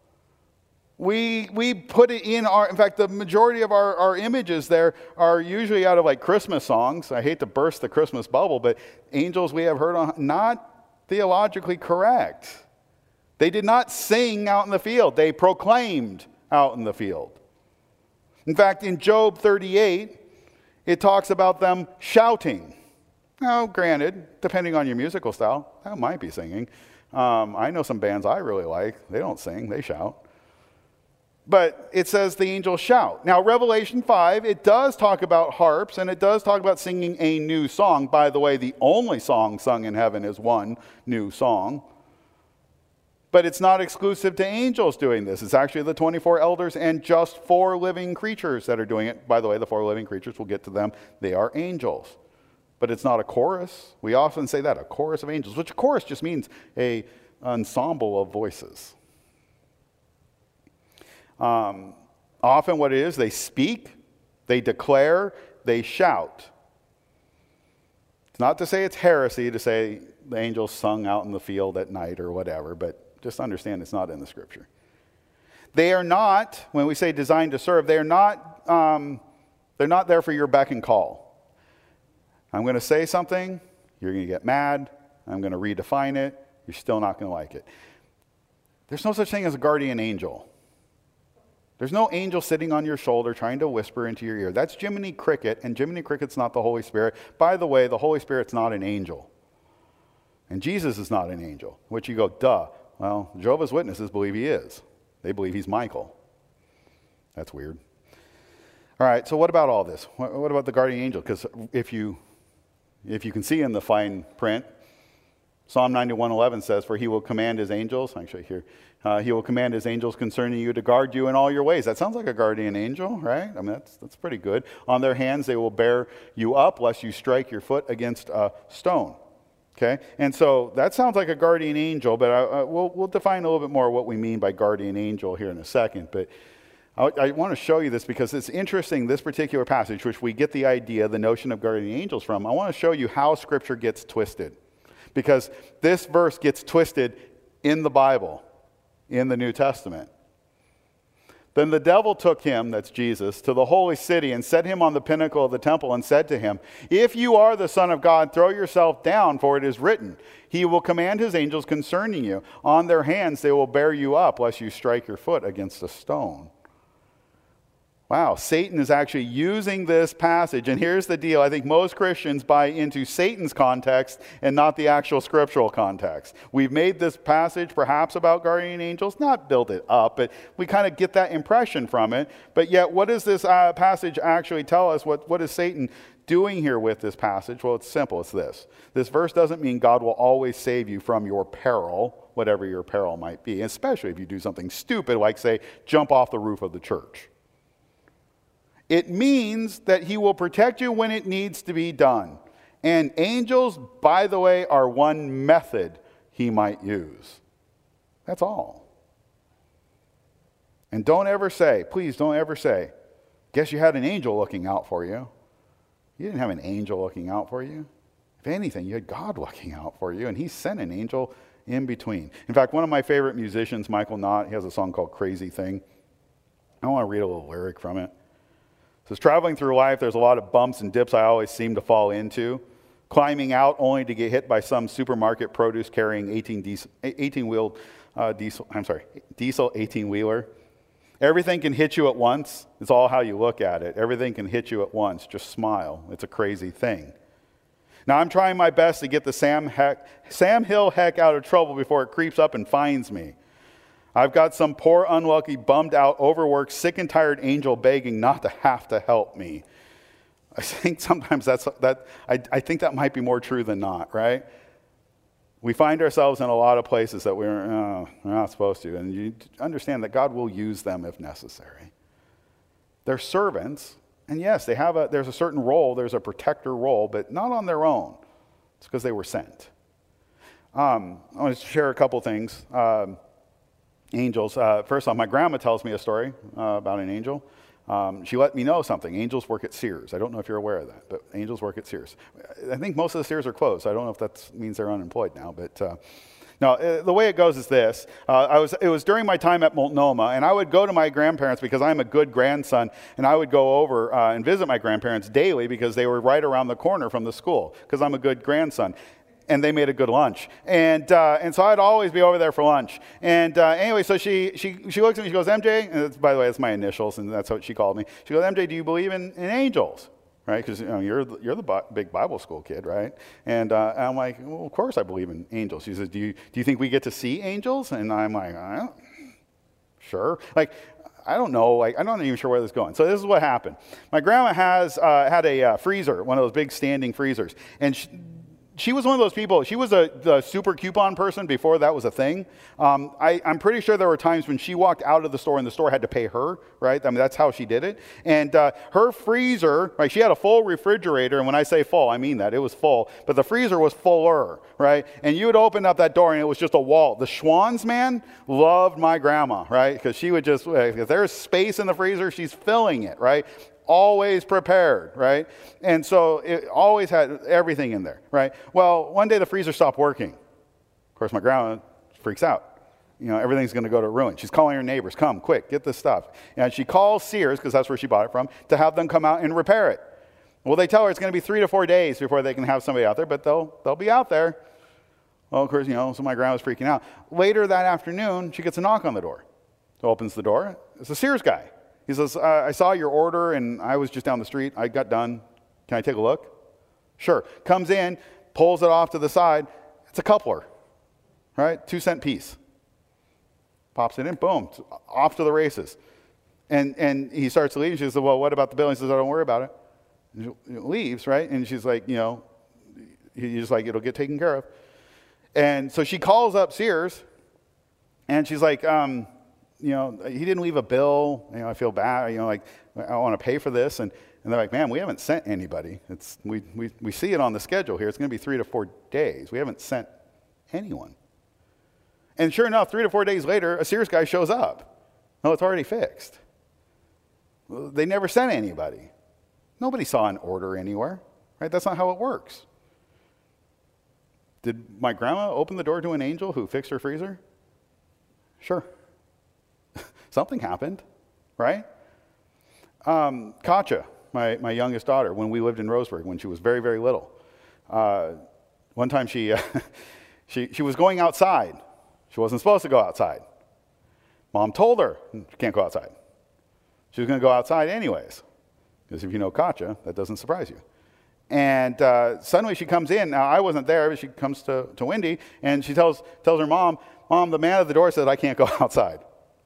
We put it in in fact, the majority of our images there are usually out of like Christmas songs. I hate to burst the Christmas bubble, but angels we have heard on, not theologically correct. They did not sing out in the field. They proclaimed out in the field. In fact, in Job 38, it talks about them shouting. Now, granted, depending on your musical style, that might be singing. I know some bands I really like. They don't sing, they shout. But it says the angels shout. Now, Revelation 5, it does talk about harps, and it does talk about singing a new song. By the way, the only song sung in heaven is one new song. But it's not exclusive to angels doing this. It's actually the 24 elders and just 4 living creatures that are doing it. By the way, the 4 living creatures, we'll get to them. They are angels. But it's not a chorus. We often say that, a chorus of angels, which a chorus just means an ensemble of voices. Often what it is, they speak, they declare, they shout. It's not to say it's heresy to say the angels sung out in the field at night or whatever, but just understand it's not in the scripture. They are not, when we say designed to serve, they're not there for your beck and call. I'm going to say something, you're going to get mad, I'm going to redefine it, you're still not going to like it. There's no such thing as a guardian angel. There's no angel sitting on your shoulder trying to whisper into your ear. That's Jiminy Cricket, and Jiminy Cricket's not the Holy Spirit. By the way, the Holy Spirit's not an angel. And Jesus is not an angel, which you go, duh. Well, Jehovah's Witnesses believe he is. They believe he's Michael. That's weird. All right, so what about all this? What about the guardian angel? Because if you can see in the fine print, Psalm 91:11 says, for he will command his angels, actually here, he will command his angels concerning you to guard you in all your ways. That sounds like a guardian angel, right? I mean, that's pretty good. On their hands they will bear you up, lest you strike your foot against a stone. Okay? And so that sounds like a guardian angel, but we'll define a little bit more what we mean by guardian angel here in a second. But I want to show you this because it's interesting, this particular passage, which we get the idea, the notion of guardian angels from. I want to show you how Scripture gets twisted. Because this verse gets twisted in the Bible, in the New Testament. Then the devil took him, that's Jesus, to the holy city and set him on the pinnacle of the temple and said to him, if you are the Son of God, throw yourself down, for it is written, he will command his angels concerning you. On their hands they will bear you up, lest you strike your foot against a stone. Wow, Satan is actually using this passage, and here's the deal. I think most Christians buy into Satan's context and not the actual scriptural context. We've made this passage perhaps about guardian angels, not build it up, but we kind of get that impression from it. But yet, what does this passage actually tell us? What is Satan doing here with this passage? Well, it's simple. It's this. This verse doesn't mean God will always save you from your peril, whatever your peril might be, especially if you do something stupid like, say, jump off the roof of the church. It means that he will protect you when it needs to be done. And angels, by the way, are one method he might use. That's all. And don't ever say, please don't ever say, guess you had an angel looking out for you. You didn't have an angel looking out for you. If anything, you had God looking out for you, and he sent an angel in between. In fact, one of my favorite musicians, Michael Knott, he has a song called Crazy Thing. I want to read a little lyric from it. It says, traveling through life, there's a lot of bumps and dips I always seem to fall into. Climbing out only to get hit by some supermarket produce carrying diesel 18-wheeler. Everything can hit you at once. It's all how you look at it. Everything can hit you at once. Just smile. It's a crazy thing. Now, I'm trying my best to get the Sam Hill heck out of trouble before it creeps up and finds me. I've got some poor, unlucky, bummed out, overworked, sick and tired angel begging not to have to help me. I think sometimes I think that might be more true than not, right? We find ourselves in a lot of places that we're not supposed to, and you understand that God will use them if necessary. They're servants, and yes, there's a certain role, there's a protector role, but not on their own. It's because they were sent. I want to share a couple things. Angels. First off, my grandma tells me a story about an angel. She let me know something. Angels work at Sears. I don't know if you're aware of that, but angels work at Sears. I think most of the Sears are closed. I don't know if that means they're unemployed now, but no. The way it goes is this. It was during my time at Multnomah, and I would go to my grandparents because I'm a good grandson, and I would go over and visit my grandparents daily because they were right around the corner from the school because I'm a good grandson. And they made a good lunch. And so I'd always be over there for lunch. And anyway, so she looks at me, she goes, MJ, and by the way, that's my initials, and that's what she called me. She goes, MJ, do you believe in angels? Right? Because you're the big Bible school kid, right? And I'm like, well, of course I believe in angels. She says, do you think we get to see angels? And I'm like, sure. Like, I don't know. Like, I'm not even sure where this is going. So this is what happened. My grandma had a freezer, one of those big standing freezers. And she was one of those people. She was the super coupon person before that was a thing. I'm pretty sure there were times when she walked out of the store and the store had to pay her, right? I mean, that's how she did it. And her freezer, right, she had a full refrigerator. And when I say full, I mean that. It was full. But the freezer was fuller, right? And you would open up that door and it was just a wall. The Schwans, man, loved my grandma, right? Because she would just, if there's space in the freezer, she's filling it, right? Always prepared, right? And so it always had everything in there, right? Well, one day the freezer stopped working. Of course, my grandma freaks out. Everything's going to go to ruin. She's calling her neighbors, come, quick, get this stuff. And she calls Sears, because that's where she bought it from, to have them come out and repair it. Well, they tell her it's going to be 3 to 4 days before they can have somebody out there, but they'll be out there. Well, of course, so my grandma's freaking out. Later that afternoon, she gets a knock on the door. So opens the door. It's a Sears guy. He says, I saw your order, and I was just down the street. I got done. Can I take a look? Sure. Comes in, pulls it off to the side. It's a coupler, right? 2-cent piece. Pops it in, boom, off to the races. And he starts to leave. She says, well, what about the bill? He says, don't worry about it. And he leaves, right? And she's like, he's just like, it'll get taken care of. And so she calls up Sears, and she's like, he didn't leave a bill. I feel bad. I want to pay for this. And they're like, man, we haven't sent anybody. We see it on the schedule here. It's going to be 3 to 4 days. We haven't sent anyone. And sure enough, 3 to 4 days later, a Sears guy shows up. No, it's already fixed. They never sent anybody. Nobody saw an order anywhere, right? That's not how it works. Did my grandma open the door to an angel who fixed her freezer? Sure. Something happened, right? Katja, my youngest daughter, when we lived in Roseburg, when she was very, very little, one time she was going outside. She wasn't supposed to go outside. Mom told her, you can't go outside. She was going to go outside anyways, because if you know Katja, that doesn't surprise you. And suddenly she comes in. Now, I wasn't there, but she comes to Wendy, and she tells her mom, the man at the door said, I can't go outside.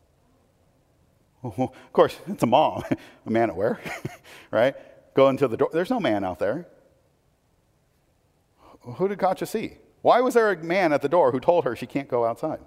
Of course, it's a mom. A man at where? Right? Go into the door. There's no man out there. Who did Katja see? Why was there a man at the door who told her she can't go outside?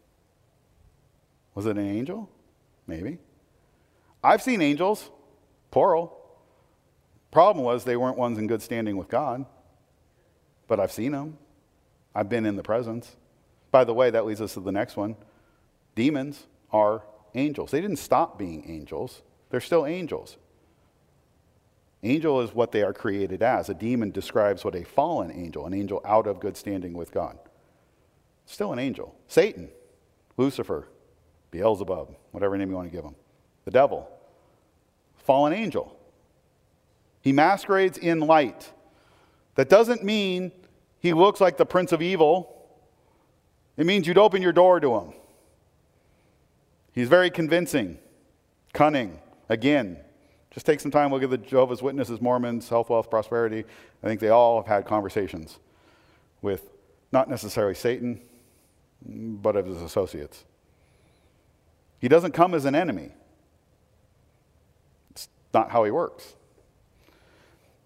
Was it an angel? Maybe. I've seen angels, plural. Problem was they weren't ones in good standing with God. But I've seen them. I've been in the presence. By the way, that leads us to the next one. Demons are angels. They didn't stop being angels. They're still angels. Angel is what they are created as. A demon describes what a fallen angel, an angel out of good standing with God. Still an angel. Satan, Lucifer, Beelzebub, whatever name you want to give him. The devil, fallen angel. He masquerades in light. That doesn't mean he looks like the prince of evil. It means you'd open your door to him. He's very convincing, cunning. Again, just take some time, look at the Jehovah's Witnesses, Mormons, Health, Wealth, Prosperity. I think they all have had conversations with not necessarily Satan, but of his associates. He doesn't come as an enemy. It's not how he works.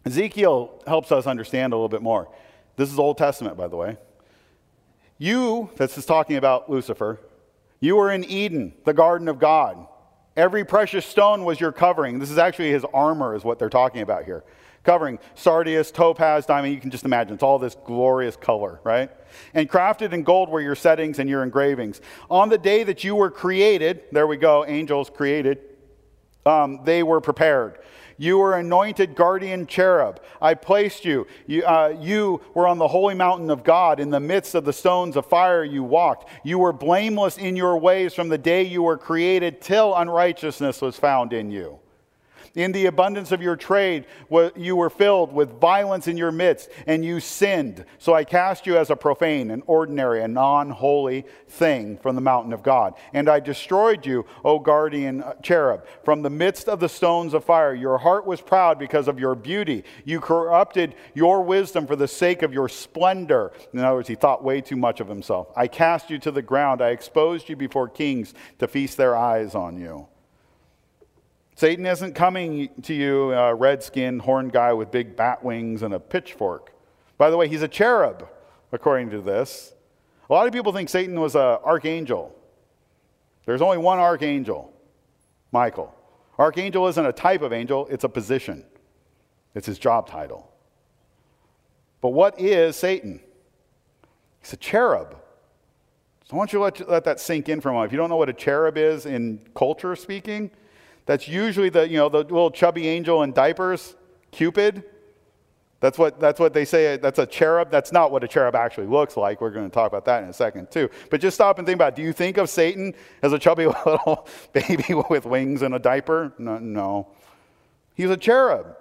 Ezekiel helps us understand a little bit more. This is Old Testament, by the way. This is talking about Lucifer, you were in Eden, the garden of God. Every precious stone was your covering. This is actually his armor is what they're talking about here. Covering sardius, topaz, diamond, you can just imagine. It's all this glorious color, right? And crafted in gold were your settings and your engravings. On the day that you were created, there we go, angels created, they were prepared. You were anointed guardian cherub. I placed you. You were on the holy mountain of God. In the midst of the stones of fire you walked. You were blameless in your ways from the day you were created till unrighteousness was found in you. In the abundance of your trade, you were filled with violence in your midst, and you sinned. So I cast you as a profane, an ordinary, a non-holy thing from the mountain of God. And I destroyed you, O guardian cherub, from the midst of the stones of fire. Your heart was proud because of your beauty. You corrupted your wisdom for the sake of your splendor. In other words, he thought way too much of himself. I cast you to the ground. I exposed you before kings to feast their eyes on you. Satan isn't coming to you, a red-skinned, horned guy with big bat wings and a pitchfork. By the way, he's a cherub, according to this. A lot of people think Satan was an archangel. There's only one archangel, Michael. Archangel isn't a type of angel, it's a position. It's his job title. But what is Satan? He's a cherub. So I want you to let that sink in for a moment. If you don't know what a cherub is in culture speaking, that's usually the little chubby angel in diapers, Cupid. That's what they say. That's a cherub. That's not what a cherub actually looks like. We're going to talk about that in a second too. But just stop and think about it. Do you think of Satan as a chubby little baby with wings and a diaper? No. He's a cherub.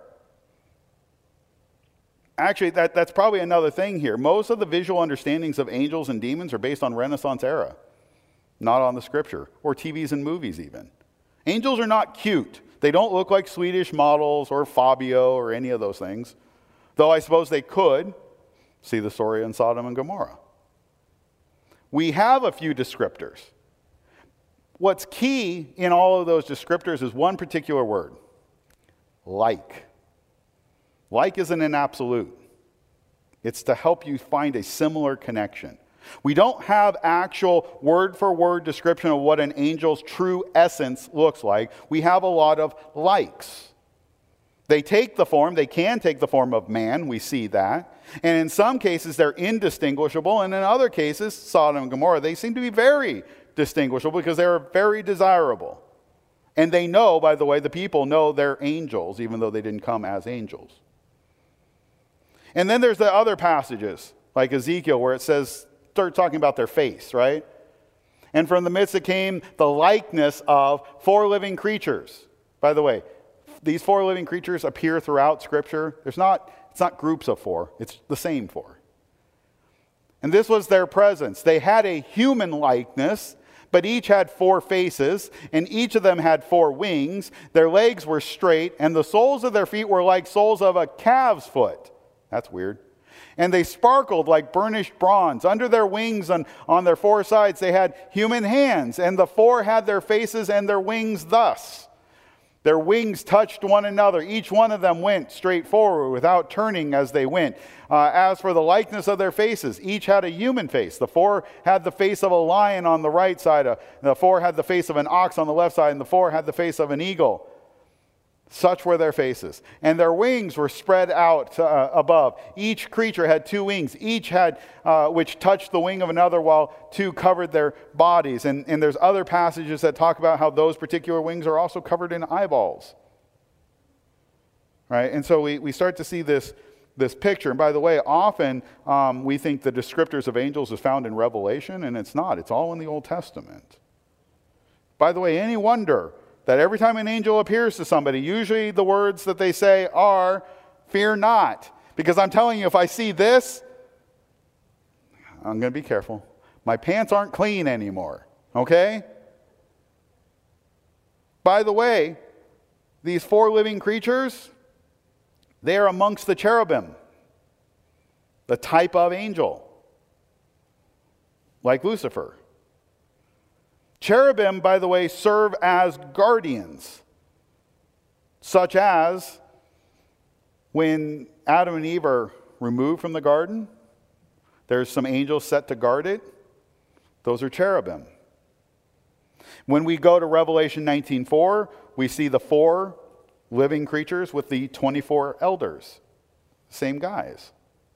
Actually, that's probably another thing here. Most of the visual understandings of angels and demons are based on Renaissance era, not on the scripture, or TVs and movies even. Angels are not cute. They don't look like Swedish models or Fabio or any of those things. Though I suppose they could. See the story in Sodom and Gomorrah. We have a few descriptors. What's key in all of those descriptors is one particular word. Like. Like isn't an absolute. It's to help you find a similar connection. We don't have actual word-for-word description of what an angel's true essence looks like. We have a lot of likes. They can take the form of man, we see that. And in some cases, they're indistinguishable. And in other cases, Sodom and Gomorrah, they seem to be very distinguishable because they're very desirable. And they know, by the way, the people know they're angels, even though they didn't come as angels. And then there's the other passages, like Ezekiel, where it says, start talking about their face, right? And from the midst it came the likeness of 4 living creatures. By the way, these 4 living creatures appear throughout Scripture. It's not groups of 4. It's the same 4. And this was their presence. They had a human likeness, but each had 4 faces, and each of them had 4 wings. Their legs were straight, and the soles of their feet were like soles of a calf's foot. That's weird. And they sparkled like burnished bronze. Under their wings and on their 4 sides they had human hands, and the 4 had their faces and their wings thus. Their wings touched one another. Each one of them went straight forward without turning as they went. As for the likeness of their faces, each had a human face. The 4 had the face of a lion on the right side. The 4 had the face of an ox on the left side, and the 4 had the face of an eagle. Such were their faces. And their wings were spread out above. Each creature had 2 wings, each had which touched the wing of another, while 2 covered their bodies. And there's other passages that talk about how those particular wings are also covered in eyeballs. Right? And so we start to see this picture. And by the way, often we think the descriptors of angels is found in Revelation, and it's not. It's all in the Old Testament. By the way, any wonder that every time an angel appears to somebody, usually the words that they say are, "Fear not." Because I'm telling you, if I see this, I'm going to be careful. My pants aren't clean anymore, okay? By the way, these 4 living creatures, they are amongst the cherubim, the type of angel, like Lucifer. Cherubim, by the way, serve as guardians, such as When Adam and Eve are removed from the garden, there's some angels set to guard it. Those are cherubim. When we go to Revelation 19:4, we see the 4 living creatures with the 24 elders. Same guys.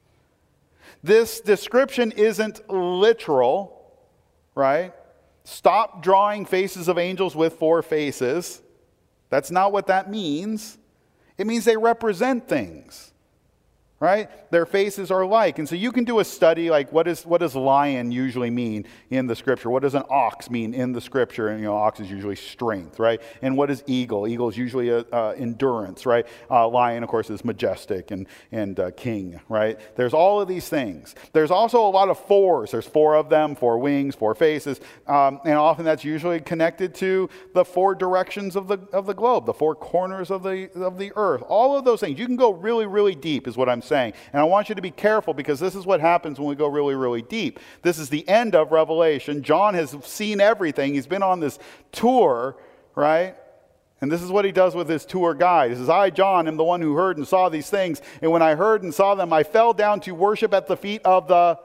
This description isn't literal, right? Stop drawing faces of angels with 4 faces. That's not what that means. It means they represent things, right? Their faces are like. And so you can do a study like what does lion usually mean in the scripture? What does an ox mean in the scripture? And ox is usually strength, right? And what is eagle? Eagle is usually endurance, right? Lion, of course, is majestic and king, right? There's all of these things. There's also a lot of 4s. There's 4 of them, 4 wings, 4 faces, and often that's usually connected to the 4 directions of the globe, the 4 corners of the earth. All of those things. You can go really, really deep, is what I'm saying. And I want you to be careful, because this is what happens when we go really, really deep. This is the end of Revelation. John has seen everything. He's been on this tour, right? And this is what he does with his tour guide. He says, I, John, am the one who heard and saw these things. And when I heard and saw them, I fell down to worship at the feet of the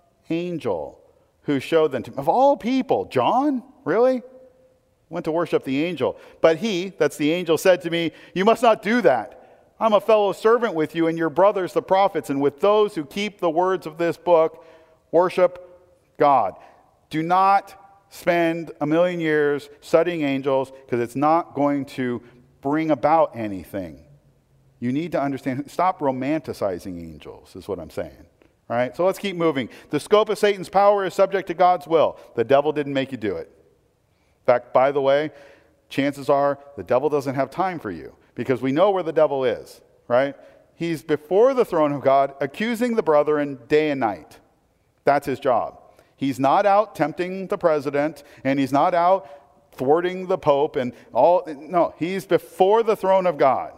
angel who showed them to me. Of all people, John? Really? Went to worship the angel. But he, that's the angel, said to me, you must not do that. I'm a fellow servant with you and your brothers, the prophets, and with those who keep the words of this book. Worship God. Do not spend 1,000,000 years studying angels, because it's not going to bring about anything. You need to understand. Stop romanticizing angels, is what I'm saying. All right? So let's keep moving. The scope of Satan's power is subject to God's will. The devil didn't make you do it. In fact, by the way, chances are the devil doesn't have time for you. Because we know where the devil is, right? He's before the throne of God, accusing the brethren day and night. That's his job. He's not out tempting the president, and he's not out thwarting the pope and all. No, he's before the throne of God.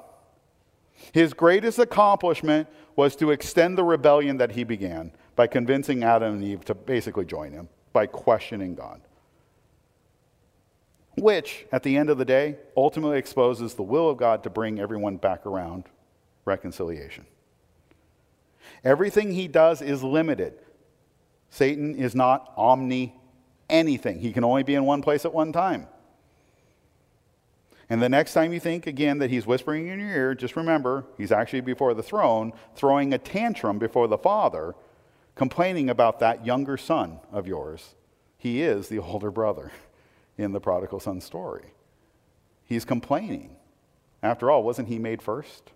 His greatest accomplishment was to extend the rebellion that he began by convincing Adam and Eve to basically join him, by questioning God. Which, at the end of the day, ultimately exposes the will of God to bring everyone back around reconciliation. Everything he does is limited. Satan is not anything. He can only be in one place at one time. And the next time you think, again, that he's whispering in your ear, just remember, he's actually before the throne, throwing a tantrum before the Father, complaining about that younger son of yours. He is the older brother in the prodigal son story. He's complaining. After all, wasn't he made first?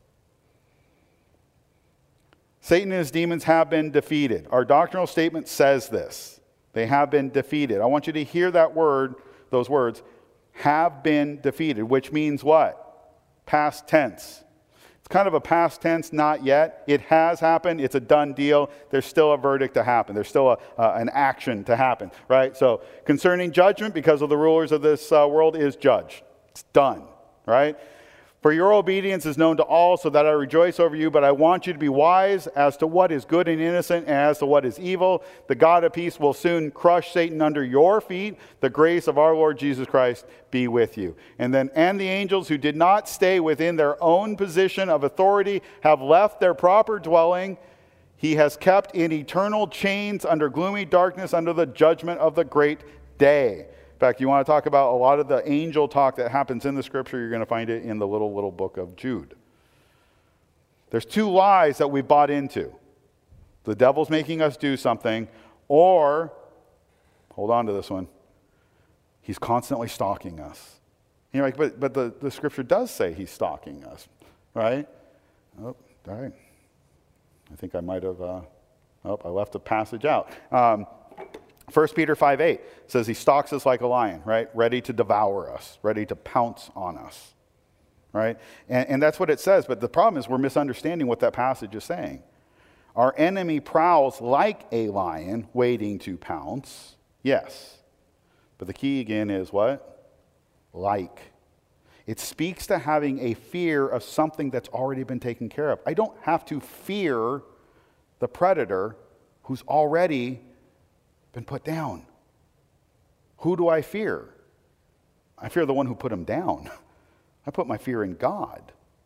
Satan and his demons have been defeated. Our doctrinal statement says this. They have been defeated. I want you to hear that word, those words, have been defeated, which means what? Past tense. It's kind of a past tense, not yet. It has happened. It's a done deal. There's still a verdict to happen. There's still an action to happen, right? So concerning judgment, because of the rulers of this world, is judged. It's done, right? For your obedience is known to all, so that I rejoice over you, but I want you to be wise as to what is good and innocent, and as to what is evil. The God of peace will soon crush Satan under your feet. The grace of our Lord Jesus Christ be with you. And the angels who did not stay within their own position of authority have left their proper dwelling. He has kept in eternal chains under gloomy darkness, under the judgment of the great day. In fact, you want to talk about a lot of the angel talk that happens in the scripture, you're going to find it in the little book of Jude. There's 2 lies that we bought into. The devil's making us do something, or, hold on to this one, he's constantly stalking us. And you're like, but the scripture does say he's stalking us, right? Oh, all right. I think I might have, I left a passage out. 1 Peter 5:8 says he stalks us like a lion, right? Ready to devour us, ready to pounce on us, right? And that's what it says. But the problem is we're misunderstanding what that passage is saying. Our enemy prowls like a lion waiting to pounce. Yes. But the key again is what? Like. It speaks to having a fear of something that's already been taken care of. I don't have to fear the predator who's already been put down. Who do I fear? I fear the one who put him down. I put my fear in God,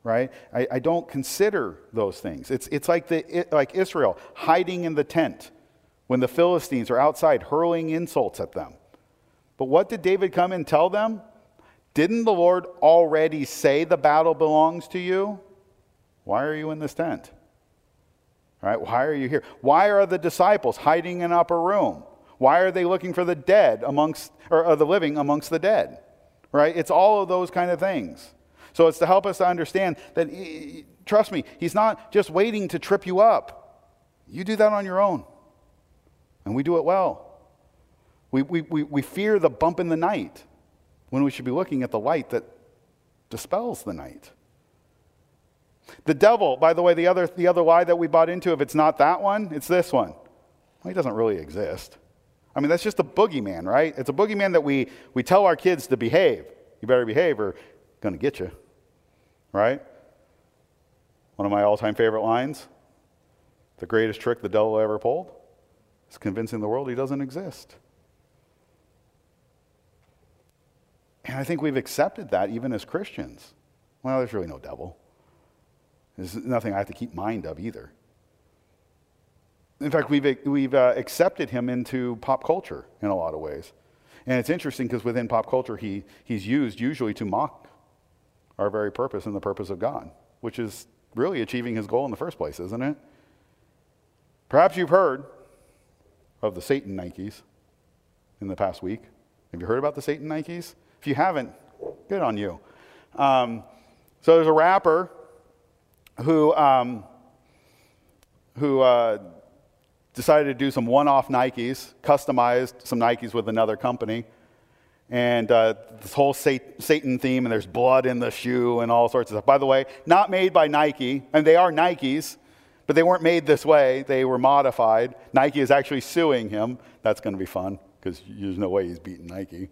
right? I don't consider those things. It's like Israel hiding in the tent when the Philistines are outside hurling insults at them. But what did David come and tell them? Didn't the Lord already say the battle belongs to you? Why are you in this tent? All right, why are you here? Why are the disciples hiding in an upper room? Why are they looking for the dead or the living amongst the dead? Right? It's all of those kind of things. So it's to help us to understand that, trust me, he's not just waiting to trip you up. You do that on your own. And we do it well. We fear the bump in the night when we should be looking at the light that dispels the night. The devil, by the way, the other lie that we bought into, if it's not that one, it's this one. Well, he doesn't really exist. I mean, that's just a boogeyman, right? It's a boogeyman that we tell our kids to behave. You better behave or going to get you, right? One of my all-time favorite lines, the greatest trick the devil ever pulled is convincing the world he doesn't exist. And I think we've accepted that even as Christians. Well, there's really no devil. There's nothing I have to keep mind of either. In fact, we've accepted him into pop culture in a lot of ways. And it's interesting because within pop culture, he's used usually to mock our very purpose and the purpose of God, which is really achieving his goal in the first place, isn't it? Perhaps you've heard of the Satan Nikes in the past week. Have you heard about the Satan Nikes? If you haven't, good on you. So there's a rapper who decided to do some one-off Nikes, customized some Nikes with another company, and this whole Satan theme, and there's blood in the shoe and all sorts of stuff. By the way, not made by Nike, and they are Nikes, but they weren't made this way. They were modified. Nike is actually suing him. That's going to be fun, because there's no way he's beating Nike.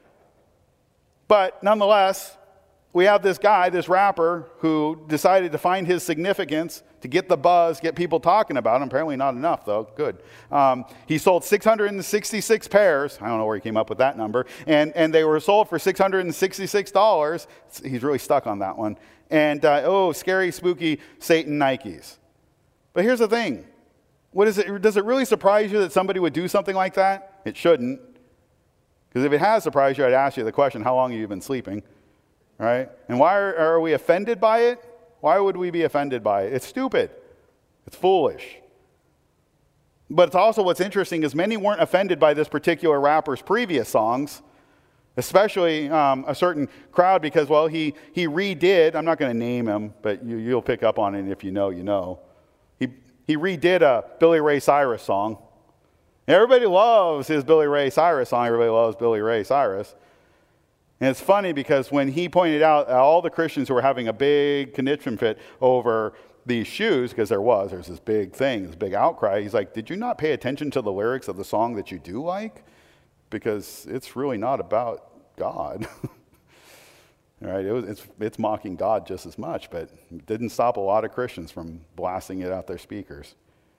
But nonetheless, we have this guy, this rapper, who decided to find his significance, to get the buzz, get people talking about him. Apparently not enough, though. Good. He sold 666 pairs. I don't know where he came up with that number. And they were sold for $666. He's really stuck on that one. And, scary, spooky Satan Nikes. But here's the thing. Does it really surprise you that somebody would do something like that? It shouldn't. Because if it has surprised you, I'd ask you the question, how long have you been sleeping? Right? And why are we offended by it? Why would we be offended by it? It's stupid. It's foolish. But it's also what's interesting is many weren't offended by this particular rapper's previous songs, especially a certain crowd because, well, he redid, I'm not going to name him, but you'll pick up on it if you know, you know. He redid a Billy Ray Cyrus song. Everybody loves his Billy Ray Cyrus song. Everybody loves Billy Ray Cyrus. And it's funny because when he pointed out all the Christians who were having a big conniption fit over these shoes, because there's this big thing, this big outcry, he's like, did you not pay attention to the lyrics of the song that you do like? Because it's really not about God. All right, it's mocking God just as much, but it didn't stop a lot of Christians from blasting it out their speakers.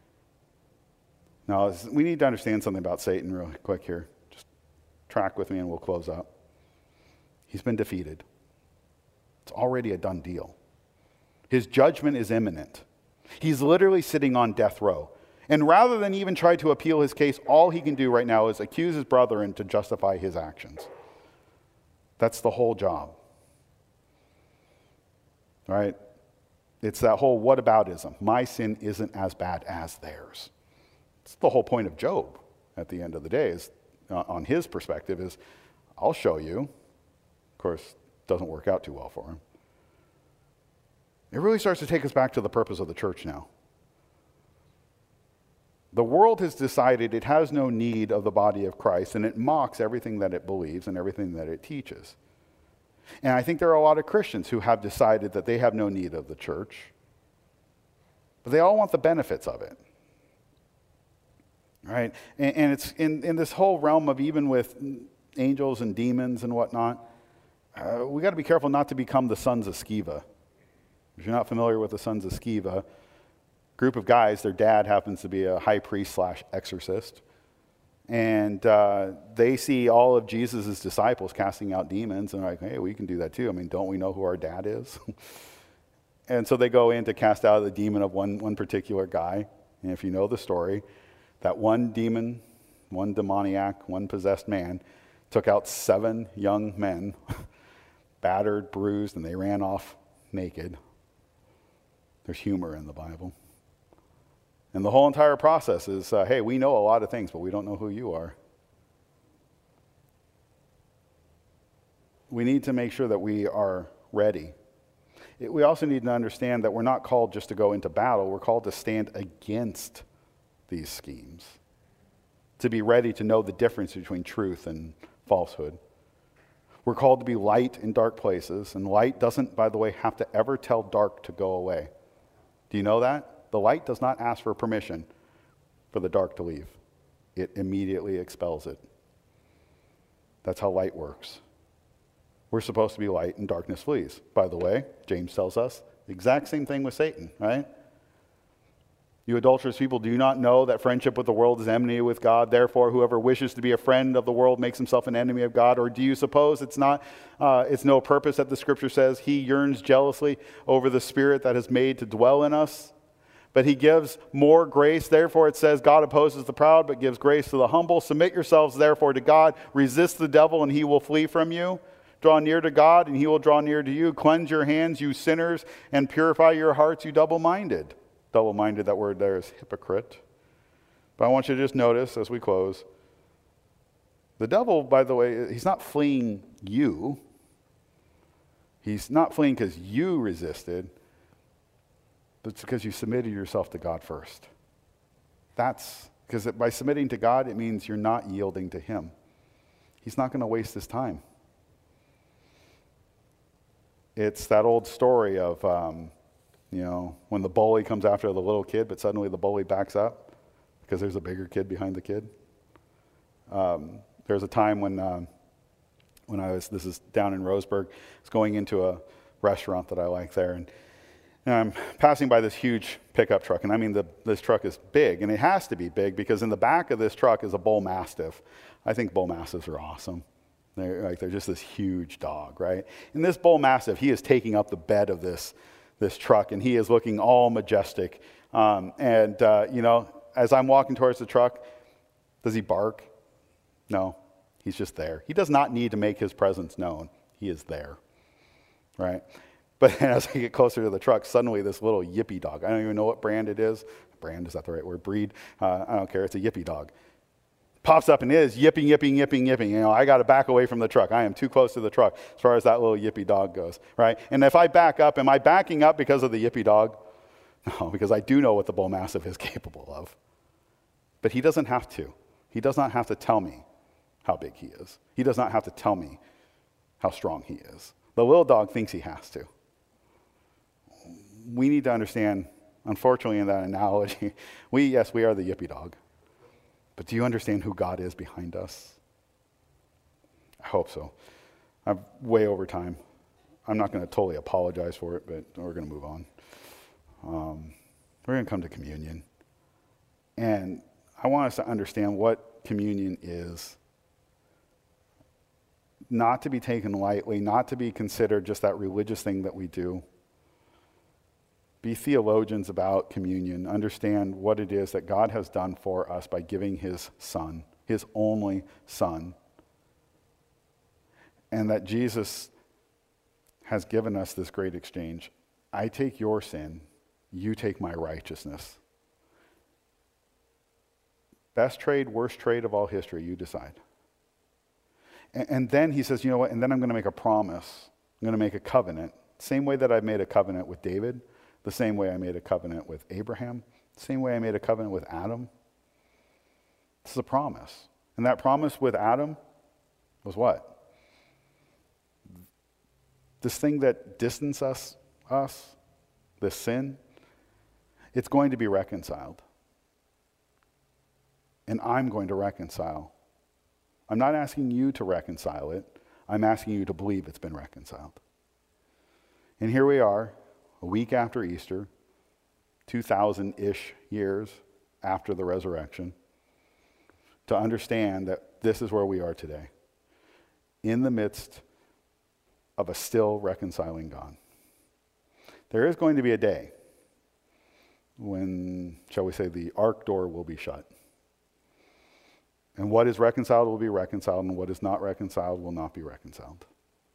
Now, we need to understand something about Satan real quick here. Just track with me and we'll close up. He's been defeated. It's already a done deal. His judgment is imminent. He's literally sitting on death row. And rather than even try to appeal his case, all he can do right now is accuse his brethren to justify his actions. That's the whole job. All right? It's that whole whataboutism. My sin isn't as bad as theirs. It's the whole point of Job at the end of the day, is on his perspective, is I'll show you. Of course, it doesn't work out too well for him. It really starts to take us back to the purpose of the church now. The world has decided it has no need of the body of Christ, and it mocks everything that it believes and everything that it teaches. And I think there are a lot of Christians who have decided that they have no need of the church, but they all want the benefits of it. Right? And it's in this whole realm of even with angels and demons and whatnot, we got to be careful not to become the sons of Sceva. If you're not familiar with the sons of Sceva, group of guys, their dad happens to be a high priest / exorcist. And they see all of Jesus' disciples casting out demons and they're like, hey, we can do that too. I mean, don't we know who our dad is? And so they go in to cast out the demon of one particular guy. And if you know the story, that one demon, one demoniac, one possessed man, took out 7 young men, battered, bruised, and they ran off naked. There's humor in the Bible. And the whole entire process is, hey, we know a lot of things, but we don't know who you are. We need to make sure that we are ready. We also need to understand that we're not called just to go into battle. We're called to stand against these schemes, to be ready to know the difference between truth and falsehood. We're called to be light in dark places, and light doesn't, by the way, have to ever tell dark to go away. Do you know that? The light does not ask for permission for the dark to leave. It immediately expels it. That's how light works. We're supposed to be light and darkness flees. By the way, James tells us the exact same thing with Satan, right? You adulterous people, do you not know that friendship with the world is enmity with God? Therefore, whoever wishes to be a friend of the world makes himself an enemy of God. Or do you suppose it's no purpose that the Scripture says he yearns jealously over the Spirit that is made to dwell in us? But he gives more grace. Therefore, it says, God opposes the proud, but gives grace to the humble. Submit yourselves, therefore, to God. Resist the devil, and he will flee from you. Draw near to God, and he will draw near to you. Cleanse your hands, you sinners, and purify your hearts, you double-minded. Double-minded, that word there is hypocrite. But I want you to just notice as we close, the devil, by the way, he's not fleeing you. He's not fleeing because you resisted, but it's because you submitted yourself to God first. That's because by submitting to God, it means you're not yielding to him. He's not going to waste his time. It's that old story of, when the bully comes after the little kid, but suddenly the bully backs up because there's a bigger kid behind the kid. There's a time when this is down in Roseburg, I was going into a restaurant that I like there, and I'm passing by this huge pickup truck, and I mean, this truck is big, and it has to be big because in the back of this truck is a bull mastiff. I think bull mastiffs are awesome. They're just this huge dog, right? And this bull mastiff, he is taking up the bed of this truck, and he is looking all majestic. As I'm walking towards the truck, does he bark? No, he's just there. He does not need to make his presence known. He is there, right? But as I get closer to the truck, suddenly this little yippy dog, I don't even know what brand it is. Brand, is that the right word? Breed? I don't care. It's a yippy dog. Pops up and is yipping. I got to back away from the truck. I am too close to the truck as far as that little yippy dog goes, right? And if I back up, am I backing up because of the yippy dog? No, because I do know what the bull mastiff is capable of. But he doesn't have to. He does not have to tell me how big he is. He does not have to tell me how strong he is. The little dog thinks he has to. We need to understand, unfortunately, in that analogy, we are the yippy dog. But do you understand who God is behind us? I hope so. I'm way over time. I'm not going to totally apologize for it, but we're going to move on. We're going to come to communion. And I want us to understand what communion is. Not to be taken lightly, not to be considered just that religious thing that we do. Be theologians about communion. Understand what it is that God has done for us by giving his Son, his only Son. And that Jesus has given us this great exchange. I take your sin, you take my righteousness. Best trade, worst trade of all history, you decide. And then he says, you know what, and then I'm going to make a promise. I'm going to make a covenant. Same way that I made a covenant with David. The same way I made a covenant with Abraham. The same way I made a covenant with Adam. This is a promise. And that promise with Adam was what? This thing that distances us, this sin, it's going to be reconciled. And I'm going to reconcile. I'm not asking you to reconcile it. I'm asking you to believe it's been reconciled. And here we are, a week after Easter, 2,000-ish years after the resurrection, to understand that this is where we are today, in the midst of a still reconciling God. there is going to be a day when, shall we say, the ark door will be shut. And what is reconciled will be reconciled, and what is not reconciled will not be reconciled.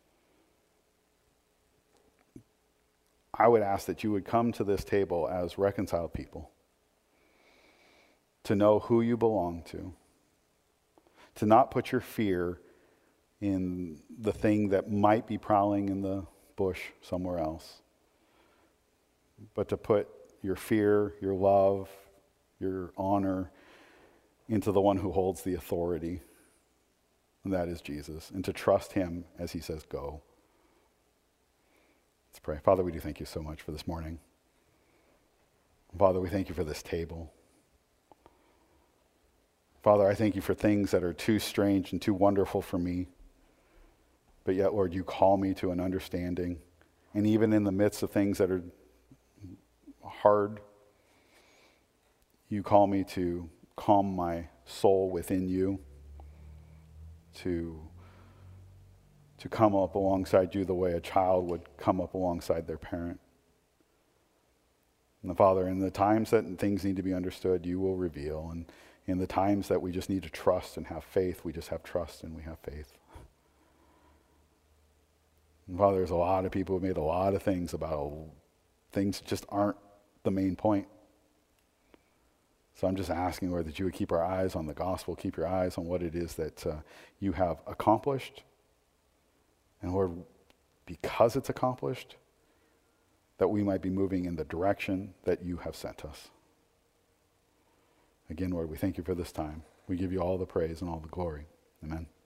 I would ask that you would come to this table as reconciled people, to know who you belong to not put your fear in the thing that might be prowling in the bush somewhere else, but to put your fear, your love, your honor into the one who holds the authority, and that is Jesus, and to trust him as he says, go. Let's pray. Father, we do thank you so much for this morning. Father, we thank you for this table. Father, I thank you for things that are too strange and too wonderful for me, but yet, Lord, you call me to an understanding, and even in the midst of things that are hard, you call me to calm my soul within you, to come up alongside you the way a child would come up alongside their parent. And Father, in the times that things need to be understood, you will reveal. And in the times that we just need to trust and have faith, we just have trust and we have faith. And Father, there's a lot of people who have made a lot of things about things that just aren't the main point. So I'm just asking, Lord, that you would keep our eyes on the gospel, keep your eyes on what it is that you have accomplished. And Lord, because it's accomplished, that we might be moving in the direction that you have sent us. Again, Lord, we thank you for this time. We give you all the praise and all the glory. Amen.